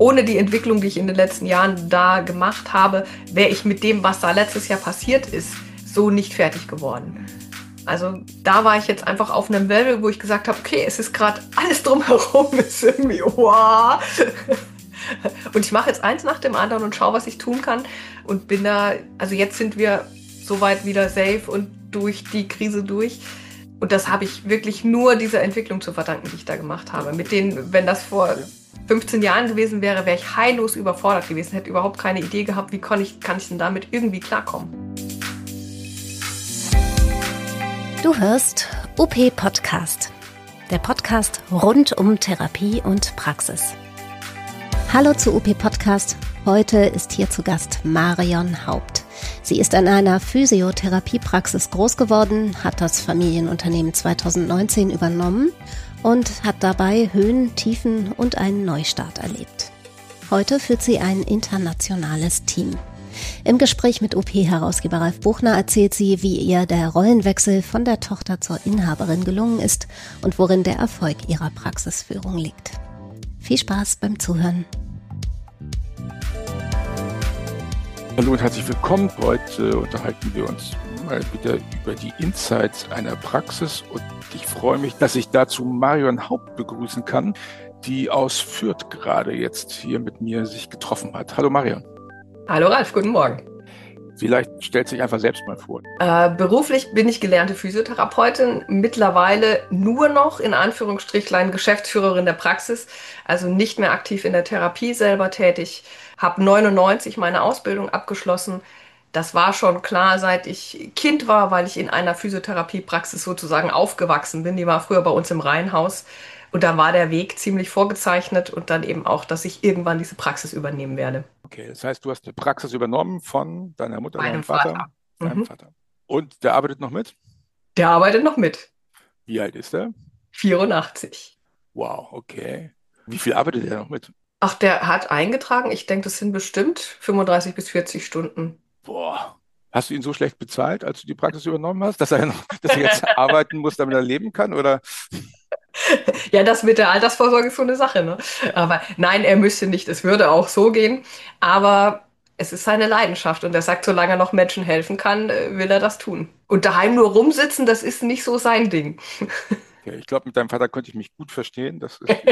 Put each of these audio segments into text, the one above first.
ohne die Entwicklung, die ich in den letzten Jahren da gemacht habe, wäre ich mit dem, was da letztes Jahr passiert ist, so nicht fertig geworden. Also da war ich jetzt einfach auf einem Level, wo ich gesagt habe, okay, es ist gerade alles drumherum, ist irgendwie, wow. Und ich mache jetzt eins nach dem anderen und schaue, was ich tun kann. Und bin da, also jetzt sind wir soweit wieder safe und durch die Krise durch. Und das habe ich wirklich nur dieser Entwicklung zu verdanken, die ich da gemacht habe. Mit denen, wenn das vor 15 Jahren gewesen wäre, wäre ich heillos überfordert gewesen, hätte überhaupt keine Idee gehabt, wie kann ich denn damit irgendwie klarkommen. Du hörst OP Podcast, der Podcast rund um Therapie und Praxis. Hallo zu OP Podcast. Heute ist hier zu Gast Marion Haupt. Sie ist in einer Physiotherapiepraxis groß geworden, hat das Familienunternehmen 2019 übernommen und hat dabei Höhen, Tiefen und einen Neustart erlebt. Heute führt sie ein internationales Team. Im Gespräch mit OP-Herausgeber Ralf Buchner erzählt sie, wie ihr der Rollenwechsel von der Tochter zur Inhaberin gelungen ist und worin der Erfolg ihrer Praxisführung liegt. Viel Spaß beim Zuhören. Hallo und herzlich willkommen. Heute unterhalten wir uns mal wieder über die Insights einer Praxis und ich freue mich, dass ich dazu Marion Haupt begrüßen kann, die aus Fürth gerade jetzt hier mit mir sich getroffen hat. Hallo Marion. Hallo Ralf, guten Morgen. Vielleicht stellt sich einfach selbst mal vor. Beruflich bin ich gelernte Physiotherapeutin, mittlerweile nur noch in Anführungsstrichlein Geschäftsführerin der Praxis, also nicht mehr aktiv in der Therapie selber tätig, habe 99 meine Ausbildung abgeschlossen. Das war schon klar, seit ich Kind war, weil ich in einer Physiotherapiepraxis sozusagen aufgewachsen bin. Die war früher bei uns im Reihenhaus und da war der Weg ziemlich vorgezeichnet und dann eben auch, dass ich irgendwann diese Praxis übernehmen werde. Okay, das heißt, du hast eine Praxis übernommen von deiner Mutter, deinem Vater. Deinem Vater. Und der arbeitet noch mit? Der arbeitet noch mit. Wie alt ist er? 84. Wow, okay. Wie viel arbeitet er noch mit? Ach, der hat eingetragen, ich denke, das sind bestimmt 35 bis 40 Stunden. Boah. Hast du ihn so schlecht bezahlt, als du die Praxis übernommen hast, dass er jetzt arbeiten muss, damit er leben kann? Oder? Ja, das mit der Altersvorsorge ist so eine Sache, ne? Aber nein, er müsste nicht. Es würde auch so gehen. Aber es ist seine Leidenschaft. Und er sagt, solange er noch Menschen helfen kann, will er das tun. Und daheim nur rumsitzen, das ist nicht so sein Ding. Okay, ich glaube, mit deinem Vater könnte ich mich gut verstehen.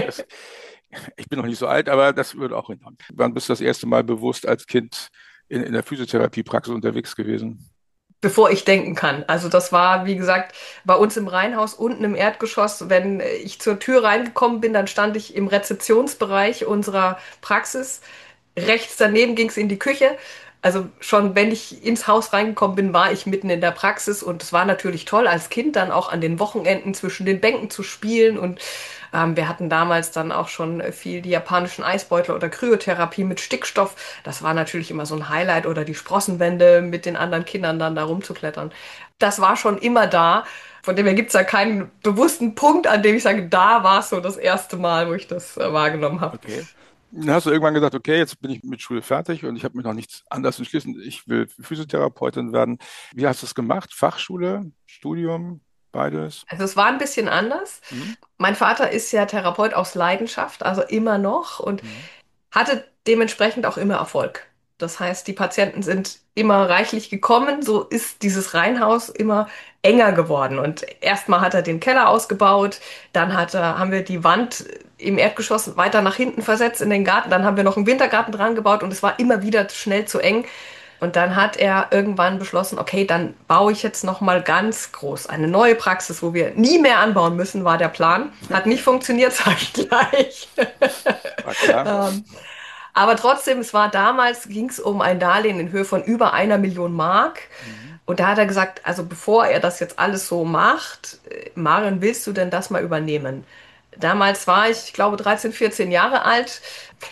Ich bin noch nicht so alt, aber das würde auch hinhauen. Wann bist du das erste Mal bewusst als Kind in der Physiotherapiepraxis unterwegs gewesen? Bevor ich denken kann. Also das war, wie gesagt, bei uns im Reihenhaus unten im Erdgeschoss. Wenn ich zur Tür reingekommen bin, dann stand ich im Rezeptionsbereich unserer Praxis. Rechts daneben ging es in die Küche. Also schon, wenn ich ins Haus reingekommen bin, war ich mitten in der Praxis und es war natürlich toll, als Kind dann auch an den Wochenenden zwischen den Bänken zu spielen und wir hatten damals dann auch schon viel die japanischen Eisbeutel oder Kryotherapie mit Stickstoff. Das war natürlich immer so ein Highlight oder die Sprossenwände mit den anderen Kindern dann da rumzuklettern. Das war schon immer da. Von dem her gibt es da keinen bewussten Punkt, an dem ich sage, da war es so das erste Mal, wo ich das wahrgenommen habe. Okay. Dann hast du irgendwann gesagt, okay, jetzt bin ich mit Schule fertig und ich habe mich noch nichts anderes entschlossen. Ich will Physiotherapeutin werden. Wie hast du es gemacht? Fachschule, Studium, beides? Also es war ein bisschen anders. Mhm. Mein Vater ist ja Therapeut aus Leidenschaft, also immer noch und Mhm. hatte dementsprechend auch immer Erfolg. Das heißt, die Patienten sind immer reichlich gekommen, so ist dieses Reihenhaus immer enger geworden. Und erstmal hat er den Keller ausgebaut, dann haben wir die Wand im Erdgeschoss weiter nach hinten versetzt in den Garten, dann haben wir noch einen Wintergarten dran gebaut und es war immer wieder schnell zu eng. Und dann hat er irgendwann beschlossen, okay, dann baue ich jetzt noch mal ganz groß eine neue Praxis, wo wir nie mehr anbauen müssen, war der Plan. Hat nicht funktioniert, sage ich gleich. War klar. Aber trotzdem, es war damals, ging es um ein Darlehen in Höhe von über 1 Million Mark. Mhm. Und da hat er gesagt, also bevor er das jetzt alles so macht, Marion, willst du denn das mal übernehmen? Damals war ich glaube, 13, 14 Jahre alt.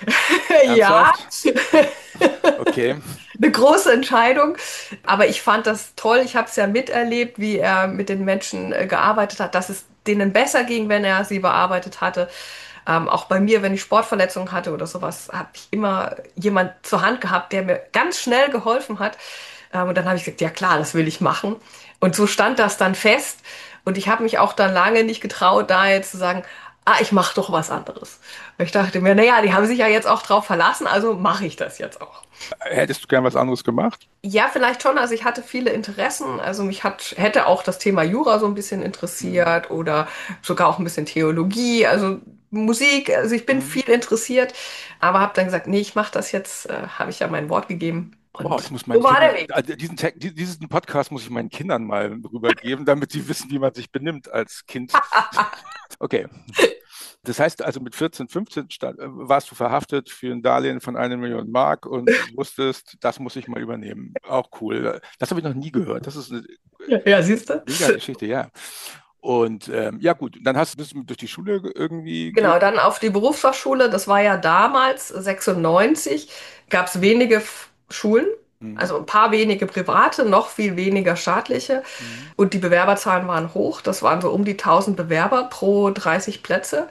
Ja, Ernsthaft? Okay. eine große Entscheidung. Aber ich fand das toll. Ich habe es ja miterlebt, wie er mit den Menschen gearbeitet hat, dass es denen besser ging, wenn er sie bearbeitet hatte. Auch bei mir, wenn ich Sportverletzungen hatte oder sowas, habe ich immer jemand zur Hand gehabt, der mir ganz schnell geholfen hat. Und dann habe ich gesagt, ja klar, das will ich machen. Und so stand das dann fest. Und ich habe mich auch dann lange nicht getraut, da jetzt zu sagen, ich mache doch was anderes. Und ich dachte mir, naja, die haben sich ja jetzt auch drauf verlassen, also mache ich das jetzt auch. Hättest du gern was anderes gemacht? Ja, vielleicht schon. Also ich hatte viele Interessen. Also hätte auch das Thema Jura so ein bisschen Mhm. interessiert oder sogar auch ein bisschen Theologie, also Musik. Also ich bin Mhm. viel interessiert, aber habe dann gesagt, nee, ich mache das jetzt, habe ich ja mein Wort gegeben. Wow, Und ich muss so meinen war der Kindern, Weg. diesen Podcast muss ich meinen Kindern mal rübergeben, damit sie wissen, wie man sich benimmt als Kind. Okay. Das heißt also mit 14, 15 warst du verhaftet für ein Darlehen von 1 Million Mark und wusstest, das muss ich mal übernehmen. Auch cool. Das habe ich noch nie gehört. Das ist eine Ja, siehst du? mega Geschichte, ja. Und ja gut, dann bist du durch die Schule irgendwie Genau, dann auf die Berufsfachschule. Das war ja damals, 96, gab es wenige Schulen. Mhm. Also ein paar wenige private, noch viel weniger staatliche. Mhm. Und die Bewerberzahlen waren hoch. Das waren so um die 1000 Bewerber pro 30 Plätze.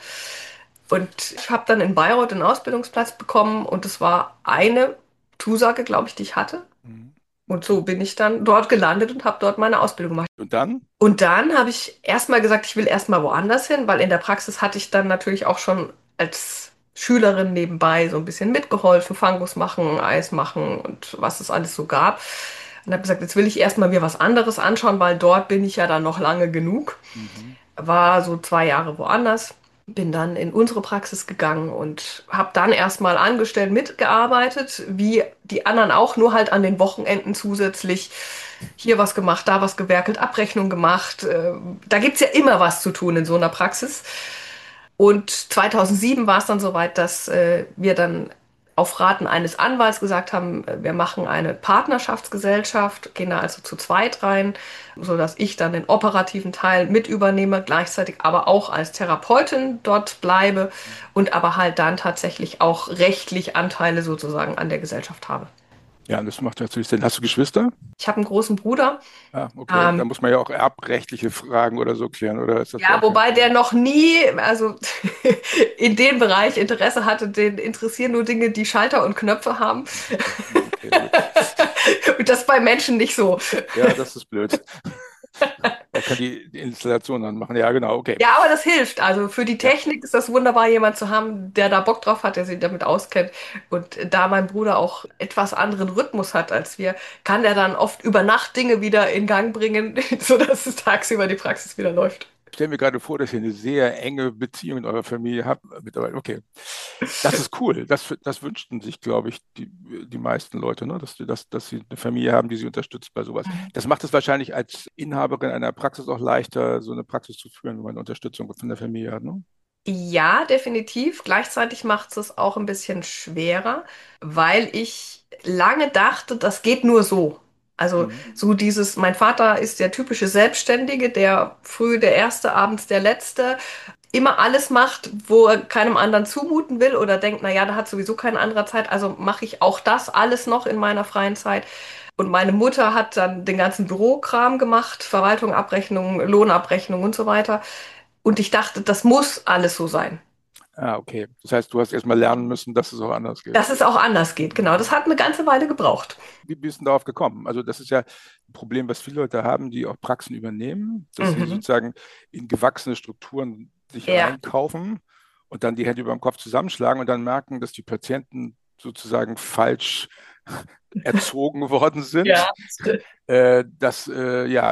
Und ich habe dann in Bayreuth einen Ausbildungsplatz bekommen und es war eine Zusage, glaube ich, die ich hatte. Mhm. Und so Okay. bin ich dann dort gelandet und habe dort meine Ausbildung gemacht. Und dann? Und dann habe ich erstmal gesagt, ich will erstmal woanders hin, weil in der Praxis hatte ich dann natürlich auch schon als Schülerin nebenbei so ein bisschen mitgeholfen, Fangus machen, Eis machen und was es alles so gab. Und habe gesagt, jetzt will ich erstmal mir was anderes anschauen, weil dort bin ich ja dann noch lange genug. Mhm. War so 2 Jahre woanders, bin dann in unsere Praxis gegangen und habe dann erstmal angestellt mitgearbeitet, wie die anderen auch, nur halt an den Wochenenden zusätzlich hier was gemacht, da was gewerkelt, Abrechnung gemacht. Da gibt's ja immer was zu tun in so einer Praxis. Und 2007 war es dann soweit, dass wir dann auf Raten eines Anwalts gesagt haben, wir machen eine Partnerschaftsgesellschaft, gehen da also zu zweit rein, sodass ich dann den operativen Teil mit übernehme, gleichzeitig aber auch als Therapeutin dort bleibe und aber halt dann tatsächlich auch rechtlich Anteile sozusagen an der Gesellschaft habe. Ja, das macht natürlich Sinn. Hast du Geschwister? Ich habe einen großen Bruder. Ah, okay. Da Ähm, muss man ja auch erbrechtliche Fragen oder so klären, oder ist das Ja, überhaupt kein wobei der Thema? noch nie, also in dem Bereich Interesse hatte, den interessieren nur Dinge, die Schalter und Knöpfe haben. Okay, gut. Und das bei Menschen nicht so. Ja, das ist blöd. Er kann die Installation dann machen. Ja, genau, okay. Ja, aber das hilft. Also für die Ja. Technik ist das wunderbar, jemand zu haben, der da Bock drauf hat, der sich damit auskennt. Und da mein Bruder auch etwas anderen Rhythmus hat als wir, kann er dann oft über Nacht Dinge wieder in Gang bringen, sodass es tagsüber die Praxis wieder läuft. Ich stelle mir gerade vor, dass ihr eine sehr enge Beziehung in eurer Familie habt mittlerweile. Okay, das ist cool. Das wünschten sich, glaube ich, die meisten Leute, ne? Dass sie eine Familie haben, die sie unterstützt bei sowas. Das macht es wahrscheinlich als Inhaberin einer Praxis auch leichter, so eine Praxis zu führen, wenn man Unterstützung von der Familie hat, ne? Ja, definitiv. Gleichzeitig macht es auch ein bisschen schwerer, weil ich lange dachte, das geht nur so. Also Mhm. so dieses, mein Vater ist der typische Selbstständige, der früh der Erste, abends der Letzte, immer alles macht, wo er keinem anderen zumuten will oder denkt, na ja, da hat sowieso keine andere Zeit, also mache ich auch das alles noch in meiner freien Zeit. Und meine Mutter hat dann den ganzen Bürokram gemacht, Verwaltung, Abrechnung, Lohnabrechnung und so weiter. Und ich dachte, das muss alles so sein. Ah, okay. Das heißt, du hast erst mal lernen müssen, dass es auch anders geht. Dass es auch anders geht. Genau, das Mhm. hat eine ganze Weile gebraucht. Wie bist du darauf gekommen? Also das ist ja ein Problem, was viele Leute haben, die auch Praxen übernehmen, dass sie Mhm. sozusagen in gewachsene Strukturen sich Ja. reinkaufen und dann die Hände über dem Kopf zusammenschlagen und dann merken, dass die Patienten sozusagen falsch erzogen worden sind, Ja. dass ja,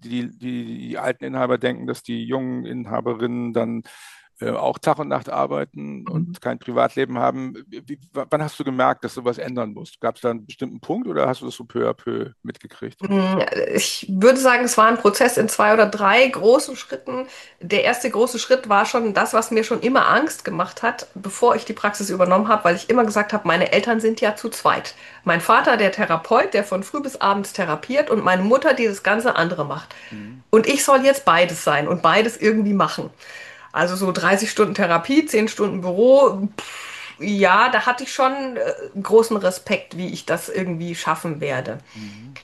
die alten Inhaber denken, dass die jungen Inhaberinnen dann auch Tag und Nacht arbeiten Mhm. und kein Privatleben haben. Wann hast du gemerkt, dass du was ändern musst? Gab es da einen bestimmten Punkt oder hast du das so peu à peu mitgekriegt? Ich würde sagen, es war ein Prozess in 2 oder 3 großen Schritten. Der erste große Schritt war schon das, was mir schon immer Angst gemacht hat, bevor ich die Praxis übernommen habe, weil ich immer gesagt habe, meine Eltern sind ja zu zweit. Mein Vater, der Therapeut, der von früh bis abends therapiert und meine Mutter, die das ganze andere macht. Mhm. Und ich soll jetzt beides sein und beides irgendwie machen. Also so 30 Stunden Therapie, 10 Stunden Büro. Ja, da hatte ich schon großen Respekt, wie ich das irgendwie schaffen werde. Mhm.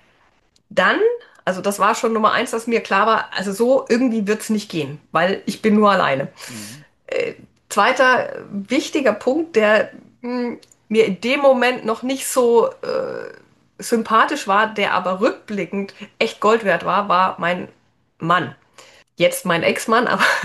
Dann, also das war schon Nummer eins, dass mir klar war, also so irgendwie wird es nicht gehen, weil ich bin nur alleine. Mhm. Zweiter wichtiger Punkt, der mir in dem Moment noch nicht so sympathisch war, der aber rückblickend echt Gold wert war, war mein Mann. Jetzt mein Ex-Mann, aber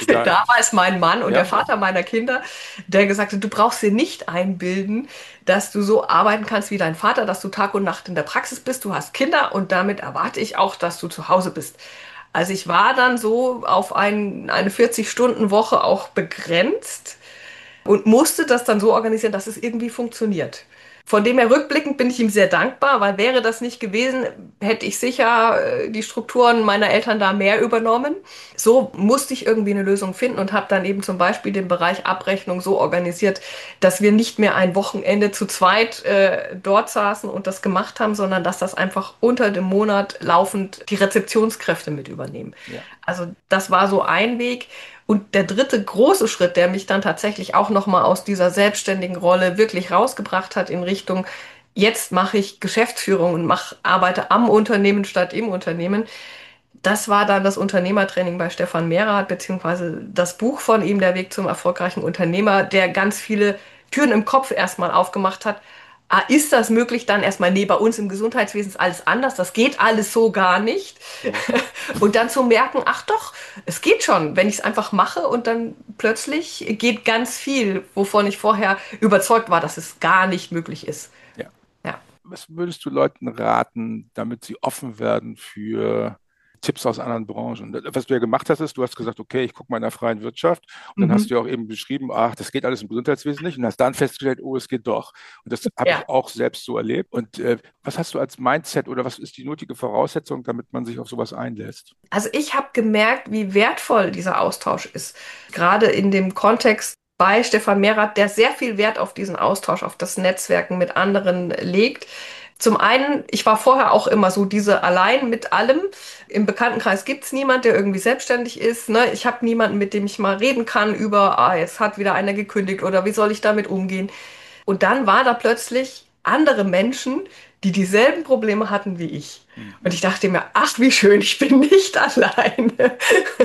Egal. Damals mein Mann und der Ja, Vater meiner Kinder, der gesagt hat, du brauchst dir nicht einbilden, dass du so arbeiten kannst wie dein Vater, dass du Tag und Nacht in der Praxis bist, du hast Kinder und damit erwarte ich auch, dass du zu Hause bist. Also ich war dann so auf eine 40-Stunden-Woche auch begrenzt und musste das dann so organisieren, dass es irgendwie funktioniert. Von dem her rückblickend bin ich ihm sehr dankbar, weil wäre das nicht gewesen, hätte ich sicher die Strukturen meiner Eltern da mehr übernommen. So musste ich irgendwie eine Lösung finden und habe dann eben zum Beispiel den Bereich Abrechnung so organisiert, dass wir nicht mehr ein Wochenende zu zweit dort saßen und das gemacht haben, sondern dass das einfach unter dem Monat laufend die Rezeptionskräfte mit übernehmen. ja. Also das war so ein Weg. Und der dritte große Schritt, der mich dann tatsächlich auch nochmal aus dieser selbstständigen Rolle wirklich rausgebracht hat in Richtung, jetzt mache ich Geschäftsführung und arbeite am Unternehmen statt im Unternehmen. Das war dann das Unternehmertraining bei Stefan Mehrath, beziehungsweise das Buch von ihm, Der Weg zum erfolgreichen Unternehmer, der ganz viele Türen im Kopf erstmal aufgemacht hat. Ah, ist das möglich? Dann erstmal, nee, bei uns im Gesundheitswesen ist alles anders. Das geht alles so gar nicht. Mhm. Und dann zu merken, ach doch, es geht schon, wenn ich es einfach mache und dann plötzlich geht ganz viel, wovon ich vorher überzeugt war, dass es gar nicht möglich ist. Ja. Ja. Was würdest du Leuten raten, damit sie offen werden für Tipps aus anderen Branchen? Was du ja gemacht hast, ist, du hast gesagt, okay, ich gucke mal in der freien Wirtschaft und dann hast Mhm. du ja auch eben beschrieben, ach, das geht alles im Gesundheitswesen nicht und hast dann festgestellt, oh, es geht doch. Und das habe Ja. ich auch selbst so erlebt. Und was hast du als Mindset oder was ist die nötige Voraussetzung, damit man sich auf sowas einlässt? Also ich habe gemerkt, wie wertvoll dieser Austausch ist. Gerade in dem Kontext bei Stefan Mehrath, der sehr viel Wert auf diesen Austausch, auf das Netzwerken mit anderen legt. Zum einen, ich war vorher auch immer so diese allein mit allem. Im Bekanntenkreis gibt es niemand, der irgendwie selbstständig ist. Ne? Ich habe niemanden, mit dem ich mal reden kann über, ah, jetzt hat wieder einer gekündigt oder wie soll ich damit umgehen. Und dann war da plötzlich andere Menschen, die dieselben Probleme hatten wie ich. Und Mhm. ich dachte mir, ach, wie schön, ich bin nicht alleine.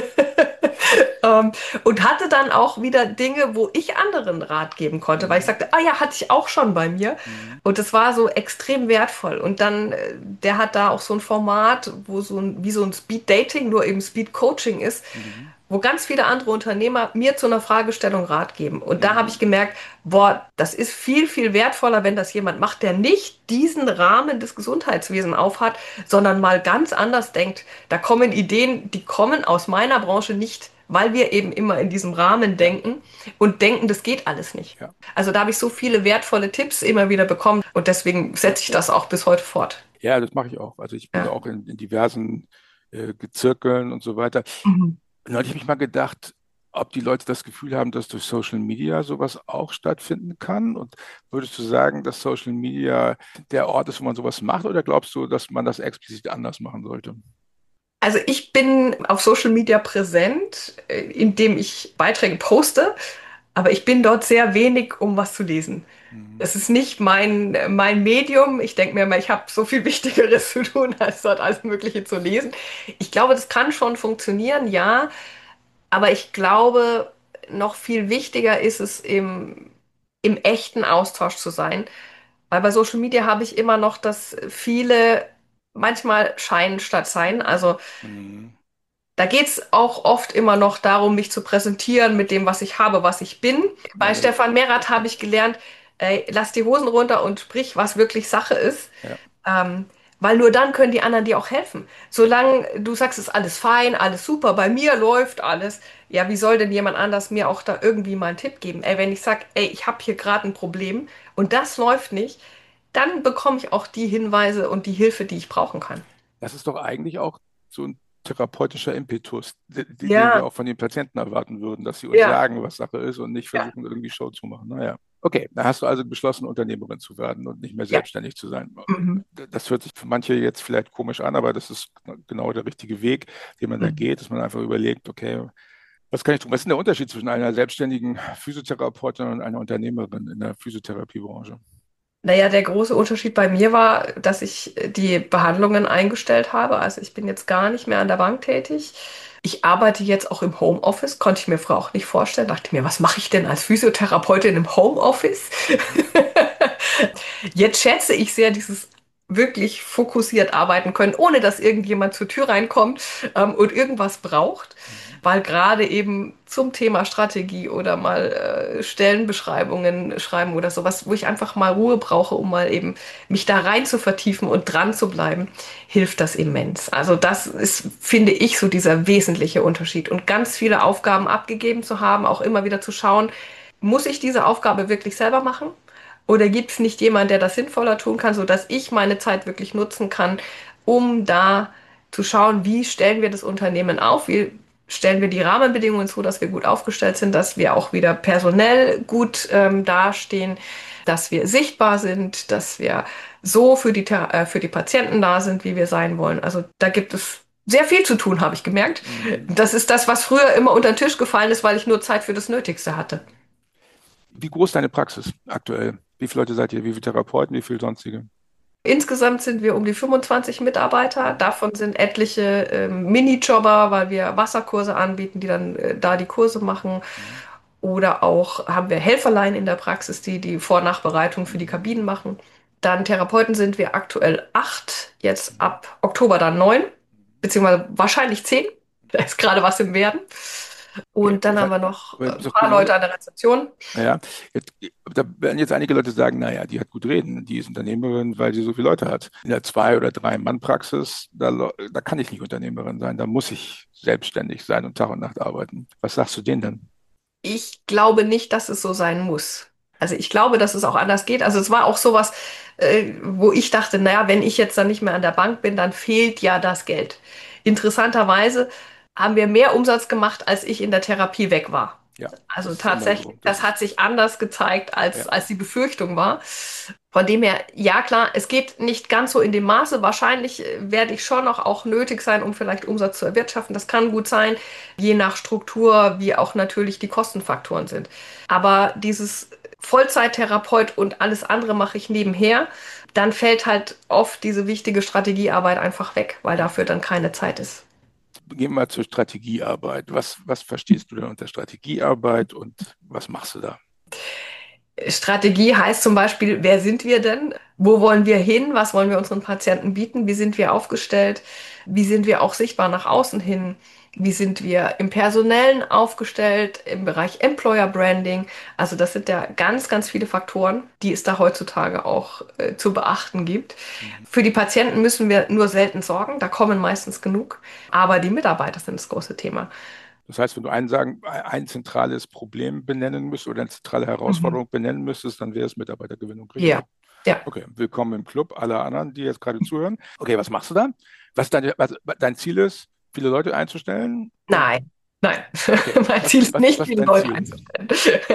Und hatte dann auch wieder Dinge, wo ich anderen Rat geben konnte, weil ich Mhm. sagte, ah ja, hatte ich auch schon bei mir. Mhm. Und das war so extrem wertvoll. Und dann, der hat da auch so ein Format, wo wie so ein Speed Dating, nur eben Speed Coaching ist, Mhm. wo ganz viele andere Unternehmer mir zu einer Fragestellung Rat geben. Und da habe Mhm. ich gemerkt, boah, das ist viel, viel wertvoller, wenn das jemand macht, der nicht diesen Rahmen des Gesundheitswesens aufhat, sondern mal ganz anders denkt. Da kommen Ideen, die kommen aus meiner Branche nicht, weil wir eben immer in diesem Rahmen Ja, denken und denken, das geht alles nicht. ja, Also da habe ich so viele wertvolle Tipps immer wieder bekommen und deswegen ja. setze ich das auch bis heute fort. Ja, das mache ich auch. Also ich bin Ja. auch in diversen Zirkeln und so weiter. Mhm. Neulich habe ich mal gedacht, ob die Leute das Gefühl haben, dass durch Social Media sowas auch stattfinden kann. Und würdest du sagen, dass Social Media der Ort ist, wo man sowas macht, oder glaubst du, dass man das explizit anders machen sollte? Also ich bin auf Social Media präsent, indem ich Beiträge poste, aber ich bin dort sehr wenig, um was zu lesen. Mhm. Es ist nicht mein Medium. Ich denke mir immer, ich habe so viel Wichtigeres zu tun, als dort alles Mögliche zu lesen. Ich glaube, das kann schon funktionieren, ja, aber ich glaube, noch viel wichtiger ist es, im echten Austausch zu sein. Weil bei Social Media habe ich immer noch das viele manchmal Schein statt Sein. Also Mhm. da geht es auch oft immer noch darum, mich zu präsentieren mit dem, was ich habe, was ich bin. Ja, Bei Stefan Mehrath habe ich gelernt, lass die Hosen runter und sprich, was wirklich Sache ist. ja, Ähm, Weil nur dann können die anderen dir auch helfen. Solange du sagst, ist alles fein, alles super, bei mir läuft alles, ja, wie soll denn jemand anders mir auch da irgendwie mal einen Tipp geben? Ey, wenn ich sage, ey, ich habe hier gerade ein Problem und das läuft nicht, dann bekomme ich auch die Hinweise und die Hilfe, die ich brauchen kann. das ist doch eigentlich auch so ein therapeutischer Impetus, den wir Ja, auch von den Patienten erwarten würden, dass sie uns ja, sagen, was Sache ist und nicht ja, versuchen, irgendwie Show zu machen. Naja. Okay, da hast du also beschlossen, Unternehmerin zu werden und nicht mehr ja. selbstständig zu sein. Mhm. Das hört sich für manche jetzt vielleicht komisch an, aber das ist genau der richtige Weg, den man da Mhm. geht, dass man einfach überlegt, okay, was kann ich tun? Was ist denn der Unterschied zwischen einer selbstständigen Physiotherapeutin und einer Unternehmerin in der Physiotherapiebranche? Naja, der große Unterschied bei mir war, dass ich die Behandlungen eingestellt habe. Also ich bin jetzt gar nicht mehr an der Bank tätig. Ich arbeite jetzt auch im Homeoffice, konnte ich mir früher auch nicht vorstellen. Dachte mir, was mache ich denn als Physiotherapeutin im Homeoffice? Mhm. Jetzt schätze ich sehr dieses wirklich fokussiert arbeiten können, ohne dass irgendjemand zur Tür reinkommt und irgendwas braucht. Mhm. Weil gerade eben zum Thema Strategie oder mal Stellenbeschreibungen schreiben oder sowas, wo ich einfach mal Ruhe brauche, um mal eben mich da rein zu vertiefen und dran zu bleiben, hilft das immens. Also das ist, finde ich, so dieser wesentliche Unterschied. Und ganz viele Aufgaben abgegeben zu haben, auch immer wieder zu schauen, muss ich diese Aufgabe wirklich selber machen? Oder gibt es nicht jemanden, der das sinnvoller tun kann, sodass ich meine Zeit wirklich nutzen kann, um da zu schauen, wie stellen wir das Unternehmen auf, wie stellen wir die Rahmenbedingungen so, dass wir gut aufgestellt sind, dass wir auch wieder personell gut dastehen, dass wir sichtbar sind, dass wir so für die Patienten da sind, wie wir sein wollen. Also da gibt es sehr viel zu tun, habe ich gemerkt. Mhm. Das ist das, was früher immer unter den Tisch gefallen ist, weil ich nur Zeit für das Nötigste hatte. Wie groß ist deine Praxis aktuell? Wie viele Leute seid ihr? Wie viele Therapeuten? Wie viele sonstige? Insgesamt sind wir um die 25 Mitarbeiter. Davon sind etliche Minijobber, weil wir Wasserkurse anbieten, die dann da die Kurse machen. Mhm. Oder auch haben wir Helferlein in der Praxis, die die Vor- und Nachbereitung für die Mhm. Kabinen machen. Dann Therapeuten sind wir aktuell 8, jetzt Mhm. ab Oktober dann 9, beziehungsweise wahrscheinlich 10. Da ist gerade was im Werden. Okay, Und dann das haben heißt, wir noch aber ein ist doch paar genau, Leute an der Rezeption. ja, jetzt, da werden jetzt einige Leute sagen, naja, die hat gut reden, die ist Unternehmerin, weil sie so viele Leute hat. In der Zwei- oder Drei-Mann-Praxis, da kann ich nicht Unternehmerin sein, da muss ich selbstständig sein und Tag und Nacht arbeiten. Was sagst du denen dann? Ich glaube nicht, dass es so sein muss. Also ich glaube, dass es auch anders geht. Also es war auch sowas, wo ich dachte, naja, wenn ich jetzt dann nicht mehr an der Bank bin, dann fehlt ja das Geld. Interessanterweise haben wir mehr Umsatz gemacht, als ich in der Therapie weg war. Ja, Also das ist immer tatsächlich, so. Das das hat ist, sich anders gezeigt, ja. als die Befürchtung war. Von dem her, ja klar, es geht nicht ganz so in dem Maße. Wahrscheinlich werde ich schon noch auch nötig sein, um vielleicht Umsatz zu erwirtschaften. Das kann gut sein, je nach Struktur, wie auch natürlich die Kostenfaktoren sind. Aber dieses Vollzeittherapeut und alles andere mache ich nebenher, dann fällt halt oft diese wichtige Strategiearbeit einfach weg, weil dafür dann keine Zeit ist. Gehen wir mal zur Strategiearbeit. Was verstehst du denn unter Strategiearbeit und was machst du da? Strategie heißt zum Beispiel, wer sind wir denn? Wo wollen wir hin? Was wollen wir unseren Patienten bieten? Wie sind wir aufgestellt? Wie sind wir auch sichtbar nach außen hin? Wie sind wir im Personellen aufgestellt, im Bereich Employer Branding? Also das sind ja ganz, ganz viele Faktoren, die es da heutzutage auch zu beachten gibt. Mhm. Für die Patienten müssen wir nur selten sorgen, da kommen meistens genug. Aber die Mitarbeiter sind das große Thema. Das heißt, wenn du ein zentrales Problem benennen müsstest oder eine zentrale Mhm. Herausforderung benennen müsstest, dann wäre es Mitarbeitergewinnung, richtig? Ja, ja. Okay, willkommen im Club, alle anderen, die jetzt gerade zuhören. Okay, was machst du da? Was dein Ziel ist, viele Leute einzustellen? Und Nein, nein. okay, Mein Ziel ist nicht, was ist viele dein Leute Ziel? einzustellen.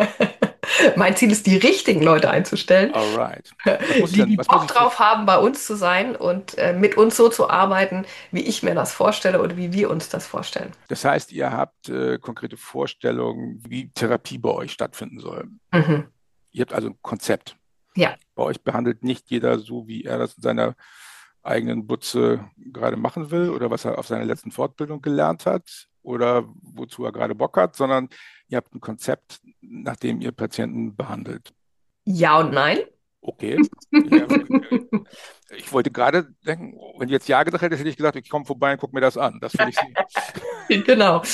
Mein Ziel ist, die richtigen Leute einzustellen, Alright. die Was muss Bock ich für, drauf haben, bei uns zu sein und mit uns so zu arbeiten, wie ich mir das vorstelle oder wie wir uns das vorstellen. das heißt, ihr habt konkrete Vorstellungen, wie Therapie bei euch stattfinden soll. Mhm. Ihr habt also ein Konzept. Ja. Bei euch behandelt nicht jeder so, wie er das in seiner eigenen Butze gerade machen will oder was er auf seiner letzten Fortbildung gelernt hat oder wozu er gerade Bock hat, sondern ihr habt ein Konzept, nach dem ihr Patienten behandelt. Ja und nein. Okay. Ja, ich wollte gerade denken, wenn du jetzt Ja gesagt hättest, hätte ich gesagt, ich komme vorbei und gucke mir das an. Das finde ich sie. Genau.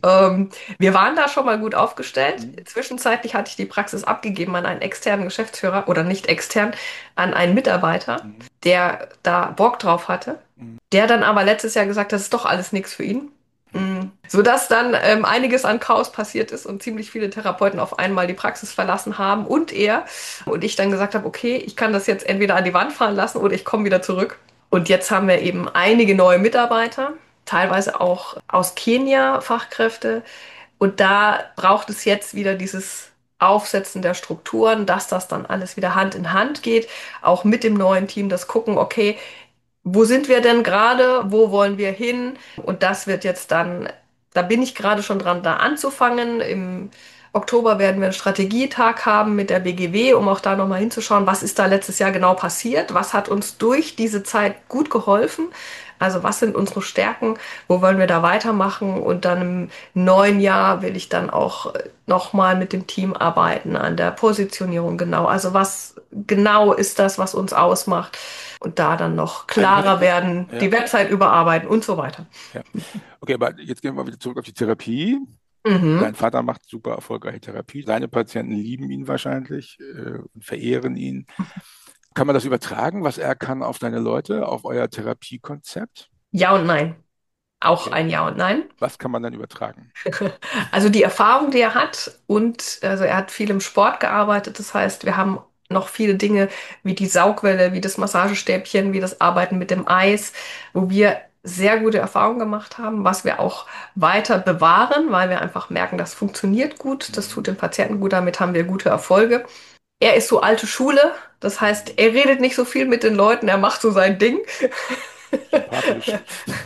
Wir waren da schon mal gut aufgestellt. Mhm. Zwischenzeitlich hatte ich die Praxis abgegeben an einen externen Geschäftsführer oder nicht extern, an einen Mitarbeiter, Mhm. der da Bock drauf hatte. Mhm. Der dann aber letztes Jahr gesagt, das ist doch alles nichts für ihn. Sodass dann einiges an Chaos passiert ist und ziemlich viele Therapeuten auf einmal die Praxis verlassen haben und er. Und ich dann gesagt habe, okay, ich kann das jetzt entweder an die Wand fahren lassen oder ich komme wieder zurück. Und jetzt haben wir eben einige neue Mitarbeiter, teilweise auch aus Kenia Fachkräfte. Und da braucht es jetzt wieder dieses Aufsetzen der Strukturen, dass das dann alles wieder Hand in Hand geht. Auch mit dem neuen Team das gucken, okay, wo sind wir denn gerade? Wo wollen wir hin? Und das wird jetzt dann, da bin ich gerade schon dran, da anzufangen. Im Oktober werden wir einen Strategietag haben mit der BGW, um auch da nochmal hinzuschauen, was ist da letztes Jahr genau passiert? Was hat uns durch diese Zeit gut geholfen? Also was sind unsere Stärken? Wo wollen wir da weitermachen? Und dann im neuen Jahr will ich dann auch nochmal mit dem Team arbeiten an der Positionierung genau. Also was genau ist das, was uns ausmacht und da dann noch Also, klarer werden, ja, die Website überarbeiten und so weiter. ja. Okay, aber jetzt gehen wir mal wieder zurück auf die Therapie. Dein Mhm. Vater macht super erfolgreiche Therapie. Seine Patienten lieben ihn wahrscheinlich und verehren ihn. Kann man das übertragen, was er kann, auf deine Leute, auf euer Therapiekonzept? Ja und nein. Auch Okay. ein Ja und Nein. Was kann man dann übertragen? Also die Erfahrung, die er hat und also er hat viel im Sport gearbeitet. Das heißt, wir haben noch viele Dinge wie die Saugwelle, wie das Massagestäbchen, wie das Arbeiten mit dem Eis, wo wir sehr gute Erfahrungen gemacht haben, was wir auch weiter bewahren, weil wir einfach merken, das funktioniert gut, das tut Mhm. den Patienten gut, damit haben wir gute Erfolge. Er ist so alte Schule, das heißt, Mhm. er redet nicht so viel mit den Leuten, er macht so sein Ding. Sympathisch.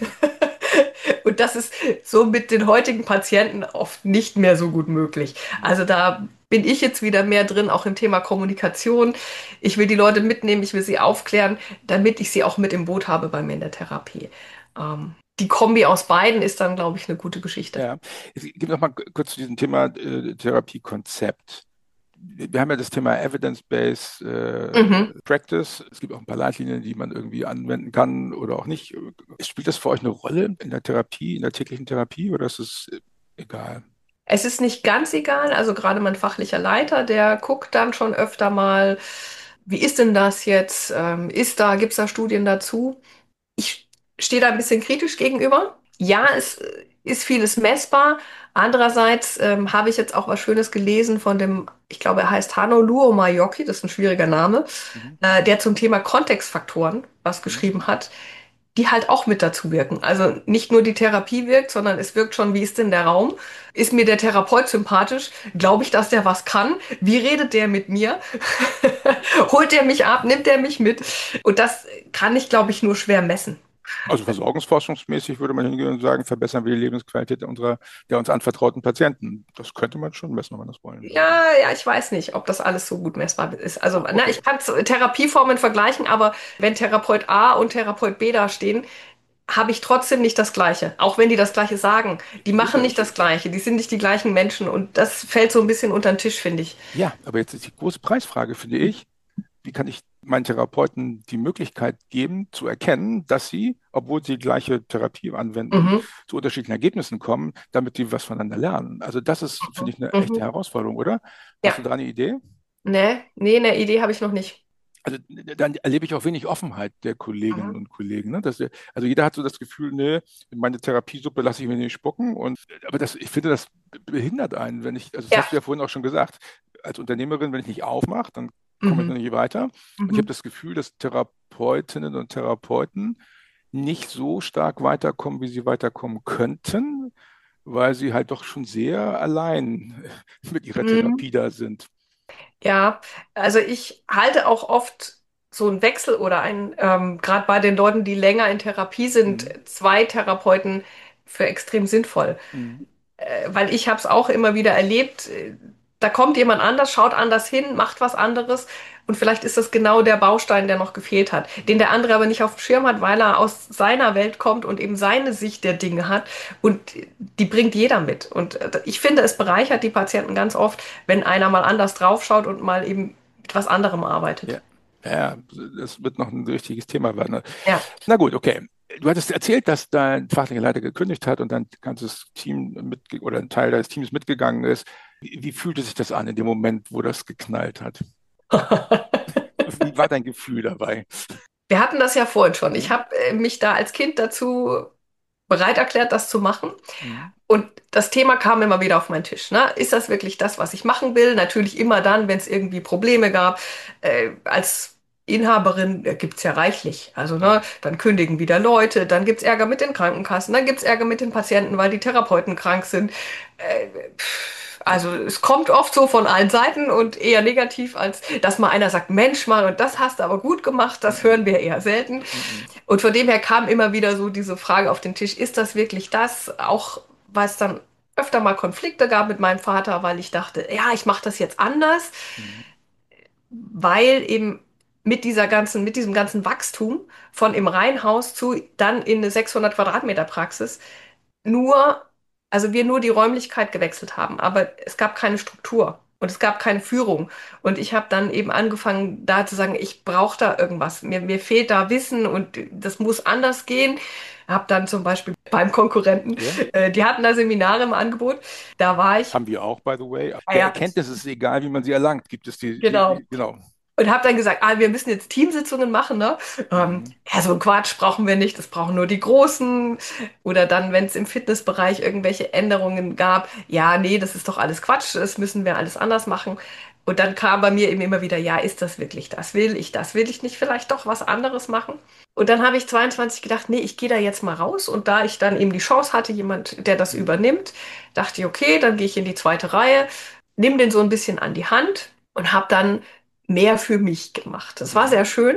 Und das ist so mit den heutigen Patienten oft nicht mehr so gut möglich. Also da bin ich jetzt wieder mehr drin, auch im Thema Kommunikation. Ich will die Leute mitnehmen, ich will sie aufklären, damit ich sie auch mit im Boot habe bei mir in der Therapie. Die Kombi aus beiden ist dann, glaube ich, eine gute Geschichte. Ja, es gibt noch mal kurz zu diesem Thema Therapiekonzept. Wir haben ja das Thema Evidence-Based Mhm. Practice. Es gibt auch ein paar Leitlinien, die man irgendwie anwenden kann oder auch nicht. Spielt das für euch eine Rolle in der Therapie, in der täglichen Therapie oder ist es egal? Es ist nicht ganz egal, also gerade mein fachlicher Leiter, der guckt dann schon öfter mal, wie ist denn das jetzt? Gibt es da Studien dazu? Ich stehe da ein bisschen kritisch gegenüber. Ja, es ist vieles messbar. Andererseits habe ich jetzt auch was Schönes gelesen von dem, ich glaube, er heißt Hanno Luomajoki, das ist ein schwieriger Name, Mhm. der zum Thema Kontextfaktoren was Mhm. geschrieben hat, die halt auch mit dazu wirken. Also nicht nur die Therapie wirkt, sondern es wirkt schon, wie ist denn der Raum? Ist mir der Therapeut sympathisch? Glaube ich, dass der was kann? Wie redet der mit mir? Holt der mich ab? Nimmt der mich mit? Und das kann ich, glaube ich, nur schwer messen. Also versorgungsforschungsmäßig würde man hingehen und sagen, verbessern wir die Lebensqualität der uns anvertrauten Patienten. Das könnte man schon messen, wenn man das wollen würde. Ja, ja, ich weiß nicht, ob das alles so gut messbar ist. Also, Ah, na, okay. ich kann Therapieformen vergleichen, aber wenn Therapeut A und Therapeut B da stehen, habe ich trotzdem nicht das Gleiche. Auch wenn die das Gleiche sagen. Die machen Sicher. nicht das Gleiche. Die sind nicht die gleichen Menschen. Und das fällt so ein bisschen unter den Tisch, finde ich. Ja, aber jetzt ist die große Preisfrage, finde ich. Wie kann ich meinen Therapeuten die Möglichkeit geben, zu erkennen, dass sie, obwohl sie die gleiche Therapie anwenden, Mhm. zu unterschiedlichen Ergebnissen kommen, damit die was voneinander lernen? Also das ist, finde ich, eine echte Mhm. Herausforderung, oder? Hast du Ja, da eine Idee? nee, eine Idee habe ich noch nicht. Also dann erlebe ich auch wenig Offenheit der Kolleginnen Mhm. und Kollegen. Ne? Also jeder hat so das Gefühl, nee, meine Therapiesuppe lasse ich mir nicht spucken. Aber ich finde, das behindert einen, wenn ich, also das Ja. hast du ja vorhin auch schon gesagt, als Unternehmerin, wenn ich nicht aufmache, dann komme ich noch Mhm. nicht weiter. Und ich habe Mhm. das Gefühl, dass Therapeutinnen und Therapeuten nicht so stark weiterkommen, wie sie weiterkommen könnten, weil sie halt doch schon sehr allein mit ihrer Mhm. Therapie da sind. Ja, also ich halte auch oft so einen Wechsel oder gerade bei den Leuten, die länger in Therapie sind, Mhm. zwei Therapeuten für extrem sinnvoll. Mhm. Weil ich habe es auch immer wieder erlebt, da kommt jemand anders, schaut anders hin, macht was anderes und vielleicht ist das genau der Baustein, der noch gefehlt hat, den der andere aber nicht auf dem Schirm hat, weil er aus seiner Welt kommt und eben seine Sicht der Dinge hat und die bringt jeder mit. Und ich finde, es bereichert die Patienten ganz oft, wenn einer mal anders draufschaut und mal eben mit was anderem arbeitet. Ja. Ja, das wird noch ein richtiges Thema werden. Ne? Ja. Na gut, okay. Du hattest erzählt, dass dein fachlicher Leiter gekündigt hat und dein ganzes Team oder ein Teil deines Teams mitgegangen ist. Wie fühlte sich das an in dem Moment, wo das geknallt hat? Wie war dein Gefühl dabei? Wir hatten das ja vorhin schon. Ich Mhm. habe mich da als Kind dazu bereit erklärt, das zu machen. Mhm. Und das Thema kam immer wieder auf meinen Tisch. Ne? Ist das wirklich das, was ich machen will? Natürlich immer dann, wenn es irgendwie Probleme gab. Als Inhaberin gibt's ja reichlich. Also, ne, Mhm. dann kündigen wieder Leute, dann gibt's Ärger mit den Krankenkassen, dann gibt's Ärger mit den Patienten, weil die Therapeuten krank sind. Ja. Also es kommt oft so von allen Seiten und eher negativ, als dass mal einer sagt, Mensch, Mann, und das hast du aber gut gemacht, das Mhm. hören wir eher selten. Mhm. Und von dem her kam immer wieder so diese Frage auf den Tisch, ist das wirklich das? Auch weil es dann öfter mal Konflikte gab mit meinem Vater, weil ich dachte, ja, ich mache das jetzt anders, Mhm. weil eben mit diesem ganzen Wachstum von im Reihenhaus zu dann in eine 600 Quadratmeter Praxis nur, also wir nur die Räumlichkeit gewechselt haben, aber es gab keine Struktur. Und es gab keine Führung. Und ich habe dann eben angefangen, da zu sagen, ich brauche da irgendwas. Mir fehlt da Wissen und das muss anders gehen. Habe dann zum Beispiel beim Konkurrenten, Ja. die hatten da Seminare im Angebot. Da war ich, Haben wir auch, by the way. ah Der ja, Erkenntnis ist egal, wie man sie erlangt. Gibt es genau. genau. Und habe dann gesagt, wir müssen jetzt Teamsitzungen machen, ne? Mhm. Ja, so ein Quatsch brauchen wir nicht, das brauchen nur die Großen. Oder dann, wenn es im Fitnessbereich irgendwelche Änderungen gab, ja, nee, das ist doch alles Quatsch, das müssen wir alles anders machen. Und dann kam bei mir eben immer wieder, ja, ist das wirklich das? Das will ich nicht vielleicht doch was anderes machen? Und dann habe ich 22 gedacht, nee, ich gehe da jetzt mal raus. Und da ich dann eben die Chance hatte, jemand, der das Mhm. übernimmt, dachte ich, okay, dann gehe ich in die zweite Reihe, nimm den so ein bisschen an die Hand und habe dann mehr für mich gemacht. Das war Mhm. sehr schön,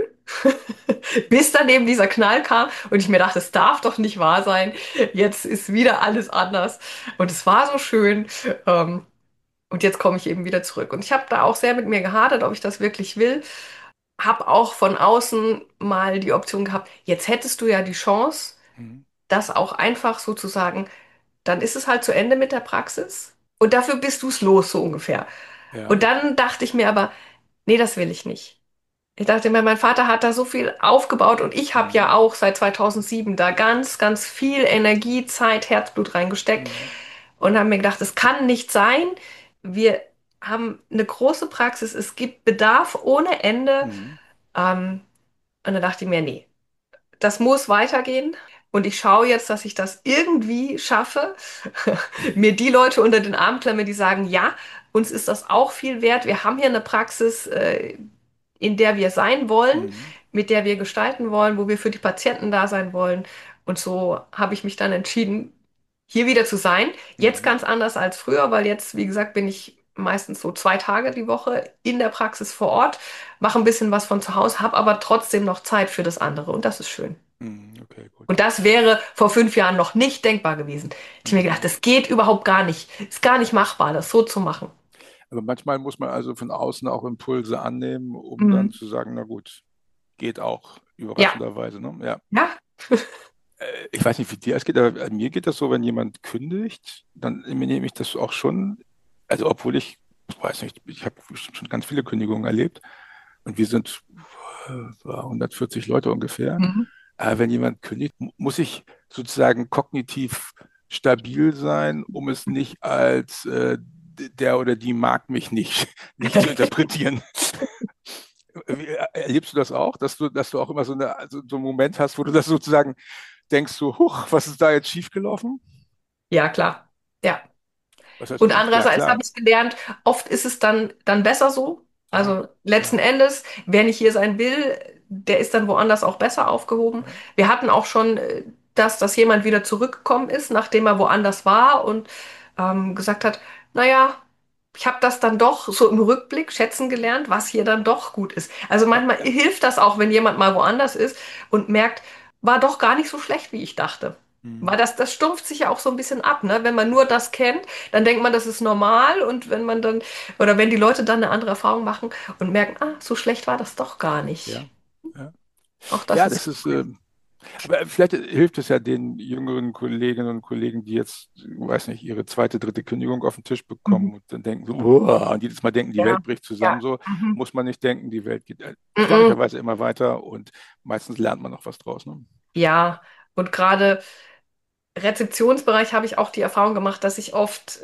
bis dann eben dieser Knall kam und ich mir dachte, es darf doch nicht wahr sein. Jetzt ist wieder alles anders. Und es war so schön. Ähm, und jetzt komme ich eben wieder zurück. Und ich habe da auch sehr mit mir gehadert, ob ich das wirklich will. Habe auch von außen mal die Option gehabt, jetzt hättest du ja die Chance, Mhm. das auch einfach sozusagen, dann ist es halt zu Ende mit der Praxis. Und dafür bist du es los, so ungefähr. Ja. Und dann dachte ich mir aber, nee, das will ich nicht. Ich dachte mir, mein Vater hat da so viel aufgebaut und ich habe Mhm. ja auch seit 2007 da ganz, ganz viel Energie, Zeit, Herzblut reingesteckt Mhm. und habe mir gedacht, es kann nicht sein. Wir haben eine große Praxis, es gibt Bedarf ohne Ende. Mhm. Und dann dachte ich mir, nee, das muss weitergehen. Und ich schaue jetzt, dass ich das irgendwie schaffe, mir die Leute unter den Arm klemme, die sagen, ja, uns ist das auch viel wert. Wir haben hier eine Praxis, in der wir sein wollen, Mhm. mit der wir gestalten wollen, wo wir für die Patienten da sein wollen. Und so habe ich mich dann entschieden, hier wieder zu sein. Jetzt Mhm. ganz anders als früher, weil jetzt, wie gesagt, bin ich meistens so 2 Tage die Woche in der Praxis vor Ort, mache ein bisschen was von zu Hause, habe aber trotzdem noch Zeit für das andere. Und das ist schön. Mhm. Okay, Und gut. das wäre vor 5 Jahren noch nicht denkbar gewesen. Hätte ich mir gedacht, Mhm. das geht überhaupt gar nicht. Ist gar nicht machbar, das so zu machen. Aber manchmal muss man also von außen auch Impulse annehmen, um dann Mhm. zu sagen, na gut, geht auch, Ja, überraschenderweise. Ne? Ja. ja. Ich weiß nicht, wie dir es geht, aber mir geht das so, wenn jemand kündigt, dann nehme ich das auch schon, also obwohl ich weiß nicht, ich habe schon ganz viele Kündigungen erlebt und wir sind 140 Leute ungefähr. Mhm. Aber wenn jemand kündigt, muss ich sozusagen kognitiv stabil sein, um es nicht als der oder die mag mich nicht, nicht zu interpretieren. Erlebst du das auch, dass du auch immer so einen Moment hast, wo du das sozusagen denkst, so, huch, was ist da jetzt schiefgelaufen? Ja, klar. Ja. Was heißt, Und ja andererseits habe klar, ich gelernt, oft ist es dann besser so. ja, Also letzten ja, Endes, wer nicht hier sein will, der ist dann woanders auch besser aufgehoben. ja. Wir hatten auch schon, dass jemand wieder zurückgekommen ist, nachdem er woanders war und gesagt hat, naja, ich habe das dann doch so im Rückblick schätzen gelernt, was hier dann doch gut ist. Also Ja, manchmal ja. hilft das auch, wenn jemand mal woanders ist und merkt, war doch gar nicht so schlecht, wie ich dachte. Hm, Weil das stumpft sich ja auch so ein bisschen ab, ne? Wenn man nur das kennt, dann denkt man, das ist normal und wenn man dann, oder wenn die Leute dann eine andere Erfahrung machen und merken, so schlecht war das doch gar nicht. ja, ja. Auch das Ja, ist das ist, cool. aber vielleicht hilft es ja den jüngeren Kolleginnen und Kollegen, die jetzt, weiß nicht, ihre zweite, dritte Kündigung auf den Tisch Mhm. bekommen und dann denken so, "Uah", und jedes Mal denken, die Ja, Welt bricht zusammen. ja. So Mhm. muss man nicht denken, die Welt geht Mhm. erstaunlicherweise immer weiter und meistens lernt man noch was draus. Ne? Ja, und gerade Rezeptionsbereich habe ich auch die Erfahrung gemacht, dass ich oft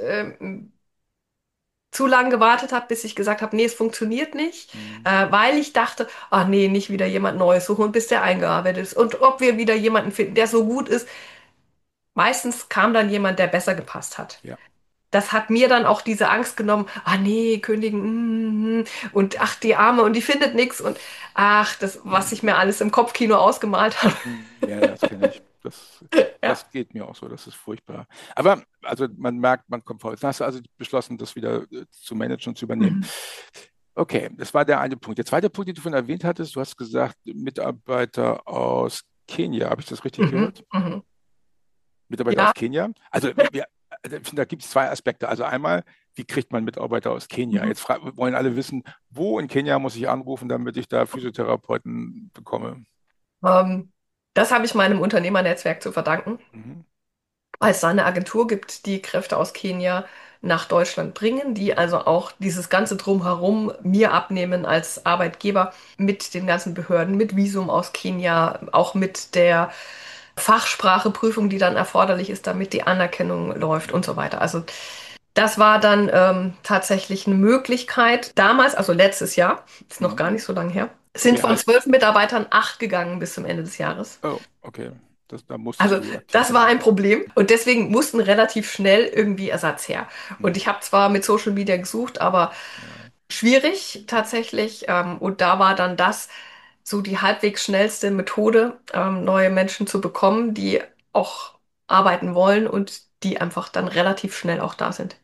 zu lange gewartet habe, bis ich gesagt habe, nee, es funktioniert nicht, Hm, weil ich dachte, ach nee, nicht wieder jemand Neues suchen, bis der eingearbeitet ist. Und ob wir wieder jemanden finden, der so gut ist. Meistens kam dann jemand, der besser gepasst hat. ja. Das hat mir dann auch diese Angst genommen, nee, kündigen, und ach, die Arme und die findet nichts und ach, das, was ich mir alles im Kopfkino ausgemalt habe. Ja, das kenne ich. Ja. Das geht mir auch so, das ist furchtbar. Aber also man merkt, man kommt vorwärts. Dann hast du also beschlossen, das wieder zu managen und zu übernehmen. Mhm. Okay, das war der eine Punkt. Der zweite Punkt, den du vorhin erwähnt hattest, du hast gesagt, Mitarbeiter aus Kenia. Habe ich das richtig Mhm. gehört? Mhm. Mitarbeiter aus Ja. Kenia? Also ich finde, da gibt es zwei Aspekte. Also einmal, wie kriegt man Mitarbeiter aus Kenia? Mhm. Jetzt wollen alle wissen, wo in Kenia muss ich anrufen, damit ich da Physiotherapeuten bekomme? Ähm, Das habe ich meinem Unternehmernetzwerk zu verdanken, Mhm. weil es da eine Agentur gibt, die Kräfte aus Kenia nach Deutschland bringen, die also auch dieses ganze Drumherum mir abnehmen als Arbeitgeber mit den ganzen Behörden, mit Visum aus Kenia, auch mit der Fachspracheprüfung, die dann erforderlich ist, damit die Anerkennung läuft und so weiter. Also das war dann tatsächlich eine Möglichkeit. Damals, also letztes Jahr, ist noch Mhm. gar nicht so lange her, sind Okay, von 12 Mitarbeitern 8 gegangen bis zum Ende des Jahres. oh, okay. Da musstest Also du aktiv das war werden. ein Problem und deswegen mussten relativ schnell irgendwie Ersatz her. Und Mhm. ich habe zwar mit Social Media gesucht, aber Ja. schwierig tatsächlich. Und da war dann das so die halbwegs schnellste Methode, neue Menschen zu bekommen, die auch arbeiten wollen und die einfach dann relativ schnell auch da sind.